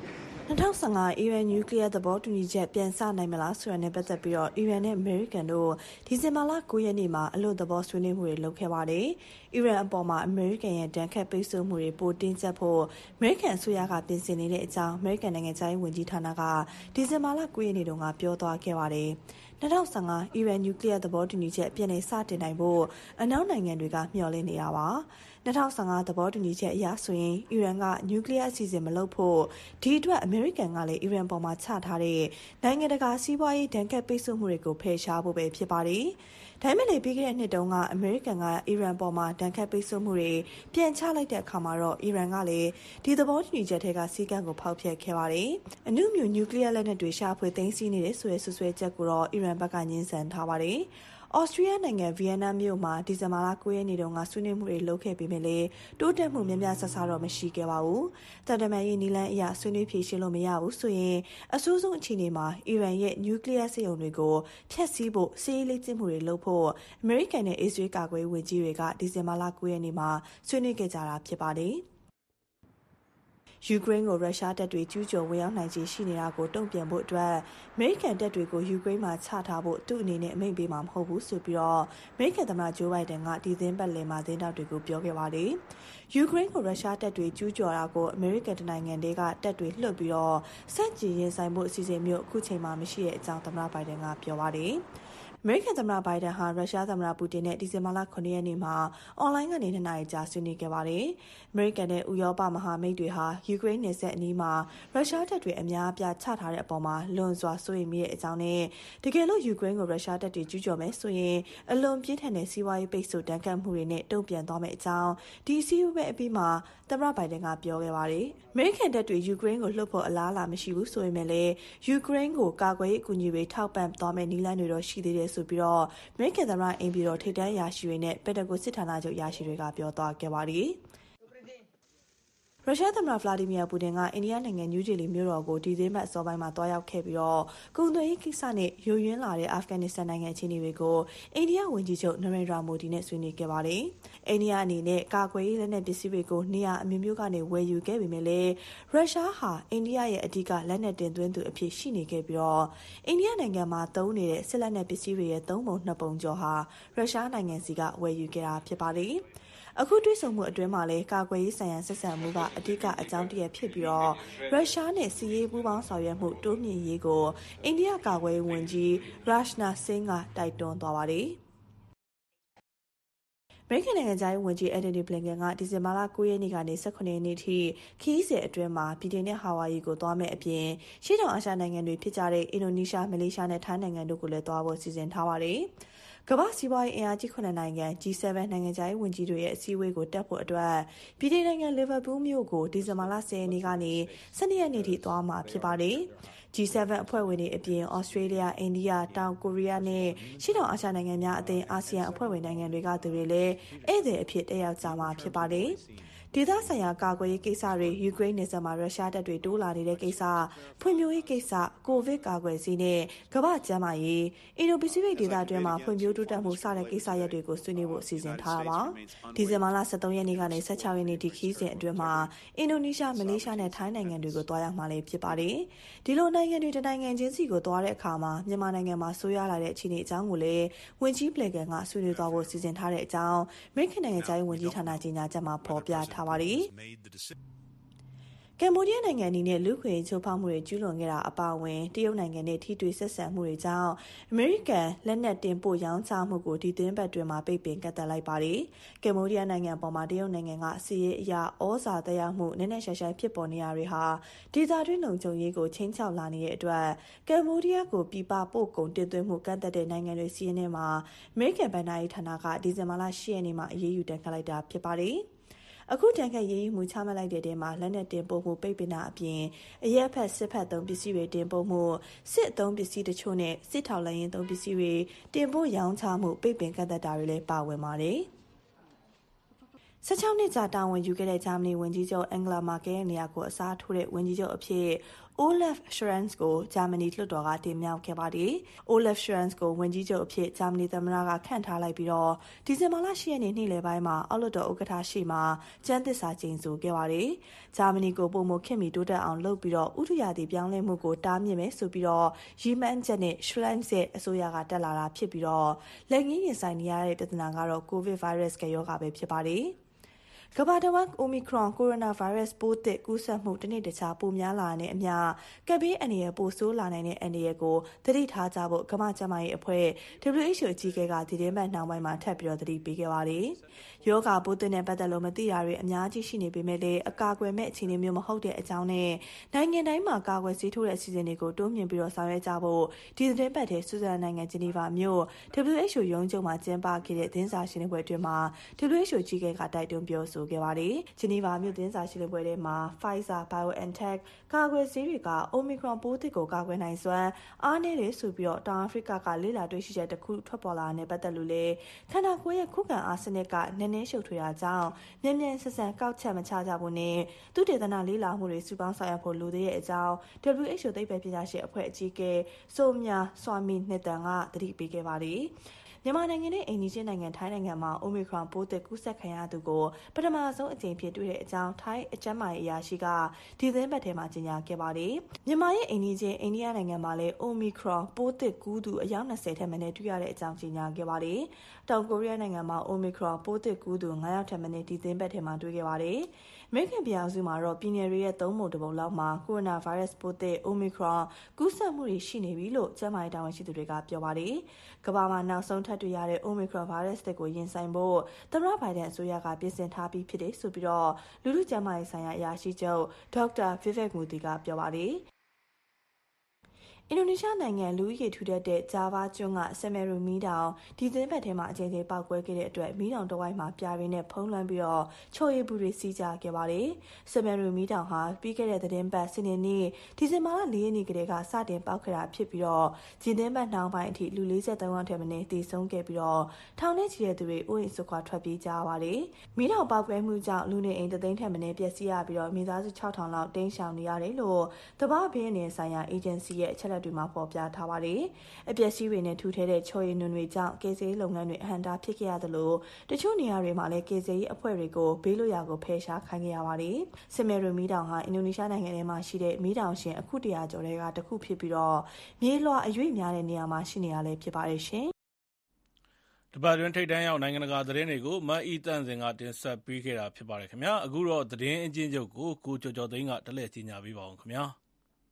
2015 အီရန်နျူကလ িয়ার သဘောတူညီချက်ပြန်စနိုင်မလားဆိုတာနဲ့ပတ်သက်ပြီးတော့အီရန်နဲ့အမေရိကန်တို့ဒီဇင်ဘာလ 9 ရက်နေ့မှာအလို့သဘောဆွေးနွေးမှုတွေလုပ်ခဲ့ပါတယ်။အီရန်အပေါ်မှာအမေရိကန်ရဲ့ဒဏ်ခတ်ပိတ်ဆို့မှုတွေပိုတင်းကျပ်ဖို့အမေရိကန်အစိုးရကပြင်ဆင်နေတဲ့အကြောင်းအမေရိကန်နိုင်ငံခြားရေးဝန်ကြီးဌာနကဒီဇင်ဘာလ 9 ရက်နေ့တုန်းကပြောသွားခဲ့ပါတယ်။2015အီရန်နျူကလ িয়ার သဘောတူညီချက်ပြန်လည်စတင်နိုင်ဖို့အနောက်နိုင်ငံတွေကမျှော်လင့်နေတာပါ2015သဘောတူညီချက်အရဆိုရင်အီရန်ကနျူကလ িয়ার အစီအစဉ်မလုပ်ဖို့ဒီအတွက်အမေရိကန်ကလည်းအီရန်ပေါ်မှာချထားတဲ့နိုင်ငံတကာစီးပွားရေးဒဏ်ခတ်ပိတ်ဆို့မှုတွေကိုဖယ်ရှားဖို့ပဲဖြစ်ပါတယ်။ဒါပေမဲ့လည်းပြီးခဲ့တဲ့နှစ်တုန်းကအမေရိကန်ကအီရန်ပေါ်မှာဒဏ်ခတ်ပိတ်ဆို့မှုတွေပြန်ချလိုက်တဲ့အခါမှာတော့အီရန်ကလည်းဒီသဘောတူညီချက်တွေကစီးကံကိုဖောက်ဖျက်ခဲ့ပါတယ်။အနုမြူနျူကလ িয়ার လက်နက်တွေရှာဖွေသိမ်းဆည်းနေတဲ့ဆိုတဲ့ဆွဆွဲချက်ကိုတော့အီရန်ဘက်ကညှင်းဆန်ထားပါတယ်။ဩစတြီးယားနိုင်ငံဗီယက်နမ်မြို့မှာဒီဇင်ဘာလ 9 ရက်နေ့တုန်းကဆွေးနွေးမှုတွေလုပ်ခဲ့ပြီးမြဲလေတိုးတက်မှုများများဆဆတော့မရှိခဲ့ပါဘူး။တန်တမန်ရေးနီလန်းအရာဆွေးနွေးဖြေရှင်းလို့မရဘူးဆိုရင်အဆိုးဆုံးအခြေအနေမှာအီရန်ရဲ့နျူကလ িয়ার စက်ရုံတွေကိုဖျက်ဆီးဖို့စီးရေးလေ့ကျင့်မှုတွေလုပ်ဖို့အမေရိကန်နဲ့အစ္စရေးကာကွယ်ရေးဝန်ကြီးတွေကဒီဇင်ဘာလ 9 ရက်နေ့မှာဆွေးနွေးခဲ့ကြတာဖြစ်ပါတယ်။ယူကရိန်းကိုရုရှားတပ်တွေကျူးကျော်ဝင်ရောက်နိုင်ခြေရှိနေတာကိုတုံ့ပြန်ဖို့အတွက်အမေရိကန်တပ်တွေကိုယူကရိန်းမှာချထားဖို့သူ့အနေနဲ့အမိန့်ပေးမှာမဟုတ်ဘူးဆိုပြီးတော့အမေရိကန်သမ္မတဂျိုးဘိုင်ဒန်ကဒီသင်းပတ်လည်မှာသတင်းတောက်တွေကိုပြောခဲ့ပါတယ်။ယူကရိန်းကိုရုရှားတပ်တွေကျူးကျော်တာကိုအမေရိကန်နိုင်ငံတွေကတပ်တွေလှုပ်ပြီးတော့စန့်ကျင်ရင်ဆိုင်မှုအစီအစဉ်မျိုးအခုချိန်မှာမရှိတဲ့အကြောင်းသမ္မတဘိုင်ဒန်ကပြောပါတယ်။အမေရိကန်သမ္မတဘိုင်ဒန်ဟာရုရှားသမ္မတပူတင်နဲ့ဒီဇင်ဘာလ 9 ရက်နေ့မှာအွန်လိုင်းကနေ2 နာရီကြာဆွေးနွေးခဲ့ပါတယ်။အမေရိကန်နဲ့ဥရောပမဟာမိတ်တွေဟာယူကရိန်းနယ်စပ်အနီးမှာရုရှားတပ်တွေအများအပြားချထားတဲ့အပေါ်မှာလွန်စွာစိုးရိမ်မိတဲ့အကြောင်းနဲ့တကယ်လို့ယူကရိန်းကိုရုရှားတပ်တွေကျူးကျော်မယ်ဆိုရင်အလွန်ပြင်းထန်တဲ့စီးပွားရေးပိတ်ဆို့တန်ခတ်မှုတွေနဲ့တုံ့ပြန်သွားမယ့်အကြောင်းဒီအစည်းအဝေးအပြီးမှာသမ္မတဘိုင်ဒန်ကပြောခဲ့ပါတယ်။အမေရိကန်တပ်တွေယူကရိန်းကိုလှုပ်ဖို့အလားအလာမရှိဘူးဆိုပေမဲ့လည်းယူကရိန်းကိုကာကွယ်ရေးအကူအညီတွေထောက်ပံ့သွားမယ့်နည်းလမ်းတွေတော့ရှိသေးတယ်ဆိုပြီးတော့အမေရိကန်သမ္မတအိမ်ပြည်တော်ထိပ်တန်းရာရှိတွေနဲ့ပက်တဂိုစစ်ဌာနချုပ်ရာရှိတွေကပြောသွားခဲ့ပါတယ်။ရုရှားသမ္မတဗလာဒီမီယာပူတင်ကအိန္ဒိယနိုင်ငံနယူးဒေလီမြို့တော်ကိုဒီသင်းပတ်အစောပိုင်းမှာတွားရောက်ခဲ့ပြီးတော့ကုန်သွယ်ရေးကိစ္စနဲ့ယိုယွင်းလာတဲ့အာဖဂန်နစ္စတန်နိုင်ငံအခြေအနေတွေကိုအိန္ဒိယဝန်ကြီးချုပ်နရိန္ဒရာမိုဒီနဲ့ဆွေးနွေးခဲ့ပါတယ်။အိန္ဒိယအနေနဲ့ကာကွယ်ရေးလက်နက်ပစ္စည်းတွေကိုနေရာအမျိုးမျိုးကနေဝယ်ယူခဲ့ပေမဲ့လည်းရုရှားဟာအိန္ဒိယရဲ့အဓိကလက်နက်တင်သွင်းသူအဖြစ်ရှိနေခဲ့ပြီးတော့အိန္ဒိယနိုင်ငံမှာသုံးနေတဲ့စစ်လက်နက်ပစ္စည်းတွေရဲ့3 ပုံ 2 ပုံကျော်ဟာရုရှားနိုင်ငံစီကဝယ်ယူခဲ့တာဖြစ်ပါတယ်။အခုတွေ့ဆုံမှုအတွင်းမှာလည်းကာကွယ်ရေးဆိုင်ရာဆက်ဆံမှုကအဓိကအကြောင်းတရဖြစ်ပြီးတော့ရုရှားနဲ့စီးရေးပူးပေါင်းဆောင်ရွက်မှုတိုးမြင့်ရေးကိုအိန္ဒိယကာကွယ်ရေးဝန်ကြီးရာရှနာဆင်းကတိုက်တွန်းသွားပါတယ်။အမေရိကန်နိုင်ငံခြားရေးဝန်ကြီးအန်တိုနီဘလင်ကန်ကဒီဇင်ဘာလ 9 ရက်နေ့ကနေ 18 ရက်နေ့ထိခရီးစဉ်အတွင်းမှာပြည်ထောင်နဲ့ဟာဝိုင်ယီကိုသွားမယ့်အပြင်ရှေ့တောင်အာရှနိုင်ငံတွေဖြစ်ကြတဲ့အင်ဒိုနီးရှား၊မလေးရှားနဲ့ထိုင်းနိုင်ငံတို့ကိုလည်းသွားဖို့စီစဉ်ထားပါတယ်။ကမ္ဘာစီးပွားရေးအင်အားကြီး9 နိုင်ငံ G7 နိုင်ငံခြားရေးဝန်ကြီးတွေရဲ့အစည်းအဝေးကိုတက်ဖို့အတွက်ပြည်ထောင်နိုင်ငံလီဗာပူးမြို့ကိုဒီဇင်ဘာလ 10 ရက်နေ့ကနေ 12 ရက်နေ့ထိသွားမှာဖြစ်ပါတယ်။ G7 အဖွဲ့ဝင်တွေအပြင်ဩစတြေးလျ၊အိန္ဒိယ၊တောင်ကိုရီးယားနဲ့ရှေ့တောင်အာရှနိုင်ငံများအသင်းအာဆီယံအဖွဲ့ဝင်နိုင်ငံတွေကသူတွေလည်းဧည့်သည်အဖြစ်တက်ရောက်ကြမှာဖြစ်ပါတယ်။ဒေသဆိုင်ရာကာကွယ်ရေးကိစ္စတွေယူကရိန်းနယ်စပ်မှာရုရှားတပ်တွေတိုးလာနေတဲ့ကိစ္စဖွံ့ဖြိုးရေးကိစ္စကိုဗစ်ကာကွယ်ဆေးနဲ့ကမ္ဘာ့ကျန်းမာရေးအင်ဒိုပစိဖိတ်ဒေသတွင်းမှာဖွံ့ဖြိုးတိုးတက်မှုစတဲ့ကိစ္စရပ်တွေကိုဆွေးနွေးဖို့အစီအစဉ်ထားတာပါဒီဇင်ဘာလ 13 ရက်နေ့ကနေ16 ရက်နေ့ထိခီးစဉ်အတွင်းမှာအင်ဒိုနီးရှားမလေးရှားနဲ့ထိုင်းနိုင်ငံတွေကိုတွားရောက်မှာလည်းဖြစ်ပါတယ်ဒီလိုနိုင်ငံတွေတနိုင်ငံချင်းစီကိုတွားတဲ့အခါမှာမြန်မာနိုင်ငံမှာဆိုးရွားလာတဲ့အခြေအနေအကြောင်းကိုလည်းဝန်ကြီးဘလင်ကန်ကဆွေးနွေးသွားဖို့စီစဉ်ထားတဲ့အကြောင်းအမေရိကန်နိုင်ငံခြားရေးဝန်ကြီးဌာနကြေညာချက်မှာဖော်ပြထားပါတယ်ကမ္ဘောဒီးယားနိုင်ငံအနေနဲ့လူ့ခွင့်ချိုးဖောက်မှုတွေကျူးလွန်ခဲ့တာအပါအဝင်တရုတ်နိုင်ငံနဲ့ထိတွေ့ဆက်ဆံမှုတွေကြောင့်အမေရိကန်လက်နက်တင်ပို့ရောင်းချမှုကိုဒီသင်းပတ်တွင်မှာပိတ်ပင်ကန့်သတ်လိုက်ပါတယ်။ကမ္ဘောဒီးယားနိုင်ငံပေါ်မှာတရုတ်နိုင်ငံကစီးရေးအရာဩဇာတက်ရောက်မှုနည်းနည်းရှာရှာဖြစ်ပေါ်နေရတွေဟာဒေသတွင်းလုံခြုံရေးကိုချင်းချောက်လာနေတဲ့အတွက်ကမ္ဘောဒီးယားကိုပြပပို့ကုန်တင်သွင်းမှုကန့်သတ်တဲ့နိုင်ငံတွေစီးရင်ထဲမှာအမေရိကန်ဗန်ဒါရေးဌာနကဒီဇင်ဘာလ 10 ရက်နေ့မှာအရေးယူတက်ခတ်လိုက်တာဖြစ်ပါတယ်။အခုတန်ခတ်ရေးယူမှုချမှတ်လိုက်တဲ့တဲမှာလက်နက်တင်ပို့မှုပိတ်ပင်တာအပြင်အရက်ဖက်စစ်ဖက်သုံးပစ္စည်းတွေတင်ပို့မှုစစ်အသုံးပစ္စည်းတချို့နဲ့စစ်ထောက်လှမ်းရေးသုံးပစ္စည်းတွေတင်ပို့ရောင်းချမှုပိတ်ပင်ကန့်သတ်တာတွေလည်းပါဝင်ပါတယ်။ 16နှစ်ကြာတာဝန်ယူခဲ့တဲ့ဂျာမနီဝန်ကြီးချုပ်အန်ဂလာမာကယ်ရဲ့နေရာကိုအစားထိုးတဲ့ဝန်ကြီးချုပ်အဖြစ်Olaf Scholz ကိုဂျာမနီလွှတ်တော်ကတင်မြှောက်ခဲ့ပါတယ်။ Olaf Scholz ကိုဝန်ကြီးချုပ်အဖြစ်ဂျာမနီသမ္မတကခန့်ထားလိုက်ပြီးတော့ဒီဇင်ဘာလ10ရက်နေ့နေ့လယ်ပိုင်းမှာအောက်လွှတ်တော်ဥက္ကဋ္ဌရှိမှကျမ်းသစ္စာကျိန်ဆိုခဲ့ပါတယ်။ဂျာမနီကိုပုံမခင်မီတိုးတက်အောင်လုပ်ပြီးတော့ဥတုရာသီပြောင်းလဲမှုကိုတားမြစ်မယ်ဆိုပြီးတော့ရည်မှန်းချက်နဲ့ Scholz ရဲ့အစိုးရကတက်လာတာဖြစ်ပြီးတော့လက်ငင်းရင်ဆိုင်နေရတဲ့ပြဿနာကတော့ COVID virus ကရောဂါပဲဖြစ်ပါတယ်။ကမ္ဘာတဝန်း Omicron ကိုရိုနာဗိုင်းရပ်စ်ပိုးသစ်ကူးစက်မှုတစ်နေ့တခြားပိုများလာတဲ့အမျှကပ်ဘေးအန္တရာယ်ပိုဆိုးလာနိုင်တဲ့အန္တရာယ်ကိုသတိထားကြဖို့ကမ္ဘာ့ကျန်းမာရေးအဖွဲ့ WHO အကြီးအကဲကဒီတင်းပတ်နှောင်းပိုင်းမှာထပ်ပြီးတော့သတိပေးခဲ့ပါတယ်။ယောဂပိုးသစ်နဲ့ပတ်သက်လို့မသိတာတွေအများကြီးရှိနေပေမဲ့လည်းအကာအကွယ်မဲ့အခြေအနေမျိုးမဟုတ်တဲ့အကြောင်းနဲ့နိုင်ငံတိုင်းမှာကာကွယ်ဆေးထိုးတဲ့အစီအစဉ်တွေကိုတိုးမြှင့်ပြီးတော့ဆောင်ရွက်ကြဖို့ဒီတင်းပတ်ထဲဆွစ်ဇာလန်နိုင်ငံဂျနီဗာမြို့ WHO ရုံးချုပ်မှာကျင်းပခဲ့တဲ့သတင်းစာရှင်းလင်းပွဲအတွင်းမှာ WHO အကြီးအကဲကတိုက်တွန်းပြောဆိုခဲ့ပါတယ်။ဂျနီဗာမြို့သတင်းစာရှင်းလင်းပွဲထဲမှာ Pfizer BioNTech ကာကွယ်ဆေးတွေက Omicron ပိုးသစ်ကိုကာကွယ်နိုင်စွမ်းအားနည်းတယ်ဆိုပြီးတော့တောင်အာဖရိကကလေ့လာတွေ့ရှိချက်တစ်ခုထွက်ပေါ်လာတဲ့ပတ်သက်လို့လေခန္ဓာကိုယ်ရဲ့ခုခံအားစနစ်ကနည်းနည်းရှုပ်ထွေးတာကြောင့်မြန်မြန်ဆန်ဆန်ကောက်ချက်မချကြဘူးနဲ့သူတေသနလေ့လာမှုတွေစုပေါင်းဆောင်ရွက်ဖို့လိုသေးတဲ့အကြောင်း WHO သိပ္ပံပညာရှင်အဖွဲ့အကြီးအကဲဆိုမြာဆွာမီနှစ်တန်ကသတိပေးခဲ့ပါတယ်။မြန်မာနိုင်ငံနဲ့အိမ်နီးချင်းနိုင်ငံထိုင်းနိုင်ငံမှာ Omicron ပိုးသစ်ကူးစက်ခံရသူကိုပထမဆုံးအကြိမ်ဖြစ်တွေ့တဲ့အကြောင်းထိုင်းအကျန်းမာရေးအရာရှိကဒီသင်းပတ်ထဲမှာကြေညာခဲ့ပါတယ်။မြန်မာရဲ့အိမ်နီးချင်းအိန္ဒိယနိုင်ငံမှာလည်း Omicron ပိုးသစ်ကူးသူအယောက်20ထက်မနည်းတွေ့ရတဲ့အကြောင်းကြေညာခဲ့ပါတယ်။တောင်ကိုရီးယားနိုင်ငံမှာ Omicron ပိုးသစ်ကူးသူ9ယောက်ထက်မနည်းဒီသင်းပတ်ထဲမှာတွေ့ခဲ့ပါတယ်။အမေရိကန်ပြည်ထောင်စုမှာတော့ပြည်နယ်တွေရဲ့3ပုံ1ပုံလောက်မှာကိုရိုနာဗိုင်းရပ်စ်ပိုးသစ် Omicron ကူးစက်မှုတွေရှိနေပြီလို့ကျန်းမာရေးတာဝန်ရှိသူတွေကပြောပါတယ်။ကမ္ဘာမှာနောက်ဆုံးထပ်တွေ့ရတဲ့ Omicron ဗိုင်းရပ်စ်တွေကိုရင်ဆိုင်ဖို့သမ္မတဘိုင်ဒန်အစိုးရကပြင်ဆင်ထားပြီးဖြစ်တယ်ဆိုပြီးတော့လူထုကျန်းမာရေးဆိုင်ရာအရာရှိချုပ်ဒေါက်တာဗစ်ဗက်မူတီကပြောပါတယ်။အင်ဒိုနီးရှားနိုင်ငံလူဦးရေထူထပ်တဲ့ဂျာဗာကျွန်းကဆယ်မယ်ရူမီတောင်ဒီသင်းပတ်ထဲမှာအကြိမ်ကြိမ်ပေါက်ကွဲခဲ့တဲ့အတွက်မီးတောင်တစ်ဝိုက်မှာပြားရင်းနဲ့ဖုံးလွှမ်းပြီးတော့ချိုရည်ဘူးတွေစီးကြခဲ့ပါတယ်။ဆယ်မယ်ရူမီတောင်ဟာပြီးခဲ့တဲ့သတင်းပတ်စနေနေ့ဒီဇင်ဘာလ4ရက်နေ့ကတည်းကစတင်ပေါက်ခဲ့တာဖြစ်ပြီးတော့ဒီသင်းပတ်နှောင်းပိုင်းအထိလူ43ယောက်ထက်မနည်းသေဆုံးခဲ့ပြီးတော့ထောင်နဲ့ချီတဲ့သူတွေအိုးအိမ်ဆွခွာထွက်ပြေးကြရပါတယ်။မီးတောင်ပေါက်ကွဲမှုကြောင့်လူနေအိမ်3သိန်းထက်မနည်းပျက်စီးရပြီးတော့မိသားစု6000လောက်တိမ်းရှောင်နေရတယ်လို့တဘာဘေးနယ်ဆိုင်ရာအေဂျင်စီရဲ့အချက်အလက်တွေမှာပေါ်ပြထားပါတယ်။အပျက်စီးတွေနဲ့ထူထဲတဲ့ချော်ရည်နွံတွေကြောင့်ကယ်ဆယ်ရေးလုပ်ငန်းတွေအဟန့်တားဖြစ်ခဲ့ရသလိုတချို့နေရာတွေမှာလည်းကယ်ဆယ်ရေးအဖွဲ့တွေကိုဘေးလွတ်ရာကိုဖယ်ရှားခိုင်းခဲ့ရပါတယ်။ဆယ်မယ်ရူမီတောင်ဟာအင်ဒိုနီးရှားနိုင်ငံထဲမှာရှိတဲ့မီးတောင်ရှင်အခု100ကျော်တွေကတစ်ခုဖြစ်ပြီးတော့မြေလွှာအရွေ့များတဲ့နေရာမှာရှိနေရလဲဖြစ်ပါတယ်ရှင်။တပတ်တွင်ထိတ်တန်းရောက်နိုင်ငံတကာသတင်းတွေကိုမအီတန့်စင်ကတင်ဆက်ပေးခဲ့တာဖြစ်ပါတယ်ခင်ဗျာ။အခုတော့သတင်းအချင်းချုပ်ကိုကျော်ကျော်သိန်းကတလှည့်ကြီးညာပေးပါအောင်ခင်ဗျာ။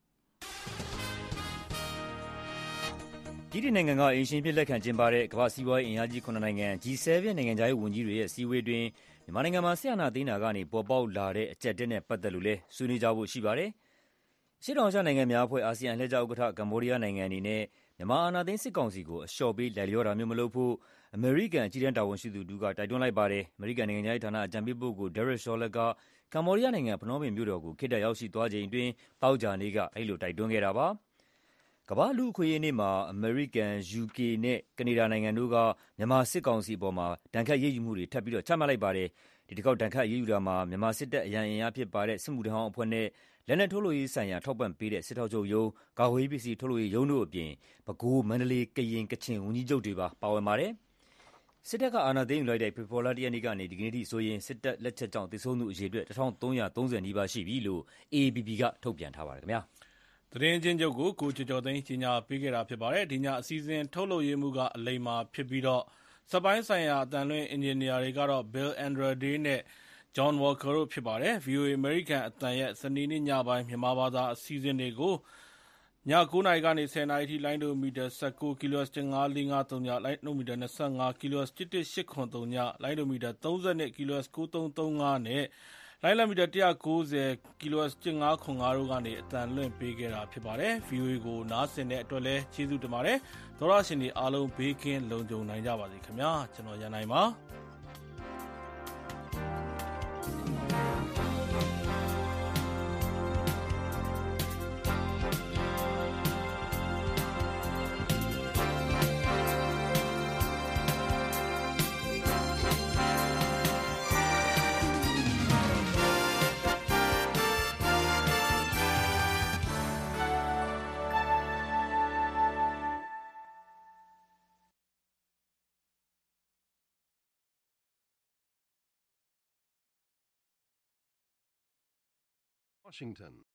ဗြိတိန်နိုင်ငံကအိမ်ရှင်ဖြစ်လက်ခံကျင်းပတဲ့ကမ္ဘာ့စီးပွားရေးအင်အားကြီး9နိုင်ငံ G7 နိုင်ငံခြားရေးဝန်ကြီးတွေရဲ့စည်းဝေးတွင်မြန်မာနိုင်ငံမှာဆီယနာသိန်းနာကနေပေါ်ပေါက်လာတဲ့အကျပ်တဲနဲ့ပတ်သက်လို့လဲဆွေးနွေးကြဖို့ရှိပါတယ်။ရှစ်တောင်အာရှနိုင်ငံများအဖွဲ့အာဆီယံလှည့်ကျဥက္ကဋ္ဌကမ္ဘောဒီးယားနိုင်ငံအနေနဲ့မြန်မာအာဏာသိမ်းစစ်ကောင်စီကိုအလျှော့ပေးလိုက်လျောတာမျိုးမလုပ်ဖို့အမေရိကန်အကြီးတန်းတာဝန်ရှိသူတို့ကတိုက်တွန်းလိုက်ပါတယ်။အမေရိကန်နိုင်ငံခြားရေးဌာနအကြံပေးပုဂ္ဂိုလ် Derek Chollet ကကမ္ဘောဒီးယားနိုင်ငံဖနွမ်းပင်မြို့တော်ကိုခေတ္တရောက်ရှိသွားချိန်အတွင်းသောကြာနေ့ကအဲဒီလိုတိုက်တွန်းခဲ့တာပါ။ကမ္ဘာ့လူ့အခွင့်အရေးနေ့မှာအမေရိကန်၊ UK နဲ့ကနေဒါနိုင်ငံတို့ကမြန်မာစစ်ကောင်စီအပေါ်မှာဒဏ်ခတ်အရေးယူမှုတွေထပ်ပြီးတော့ချမှတ်လိုက်ပါတယ်။ဒီတစ်ခေါက်ဒဏ်ခတ်အရေးယူတာမှာမြန်မာစစ်တပ်အရန်အင်အားဖြစ်ပါတဲ့စစ်မှုထမ်းဟောင်းအဖွဲ့နဲ့လက်နက်ထုတ်လုပ်ရေးဆိုင်ရာထောက်ပံ့ပေးတဲ့စစ်ထောက်ချုပ်ရုံး၊ကာကွယ်ရေးပစ္စည်းထုတ်လုပ်ရေးရုံးတို့အပြင်ပဲခူး၊မန္တလေး၊ကရင်၊ကချင်ဝန်ကြီးချုပ်တွေပါဝင်ပါတယ်။စစ်တပ်ကအာဏာသိမ်းယူလိုက်တဲ့ဖေဖော်ဝါရီလ 1 ရက်နေ့ကနေဒီကနေ့ထိဆိုရင်စစ်တပ်လက်ချက်ကြောင့်သေဆုံးသူအရေအတွက်1330နီးပါးရှိပြီလို့ AAPP ကထုတ်ပြန်ထားပါတယ်ခင်ဗျာ။သတင်းချင်းချုပ်ကိုကျော်ကျော်သိန်းကြီးညာပေးခဲ့တာဖြစ်ပါတယ်။ဒီညအစီအစဉ်ထုတ်လုပ်ရေးမှုကအလိမ္မာဖြစ်ပြီးတော့စပိုင်းဆိုင်ရာအတန်လွင့်အင်ဂျင်နီယာတွေကတော့ Bill Andrade နဲ့ John Walker တို့ဖြစ်ပါတယ်။ VOA American အတန်ရဲ့စနေနေ့ညပိုင်းမြန်မာဘာသာအစီအစဉ်တွေကိုည9:00နာရီကနေ10:00နာရီထိလိုင်းဒိုမီတာ19 kHz 15453ညလိုင်းဒိုမီတာ25 kHz 11883ညလိုင်းဒိုမီတာ32 kHz 9335နဲ့လိုင်းလမီတာ190 kHz 1505တို့ကနေအတန်လွင့်ပေးခဲ့တာဖြစ်ပါတယ်။ VOA ကိုနားဆင်တဲ့အတွက်လည်းကျေးဇူးတင်ပါတယ်။သောရရှင်တွေအားလုံးဘေးကင်းလုံခြုံနိုင်ကြပါစေခင်ဗျာ။ကျွန်တော်ရန်နိုင်ပါ။ Washington.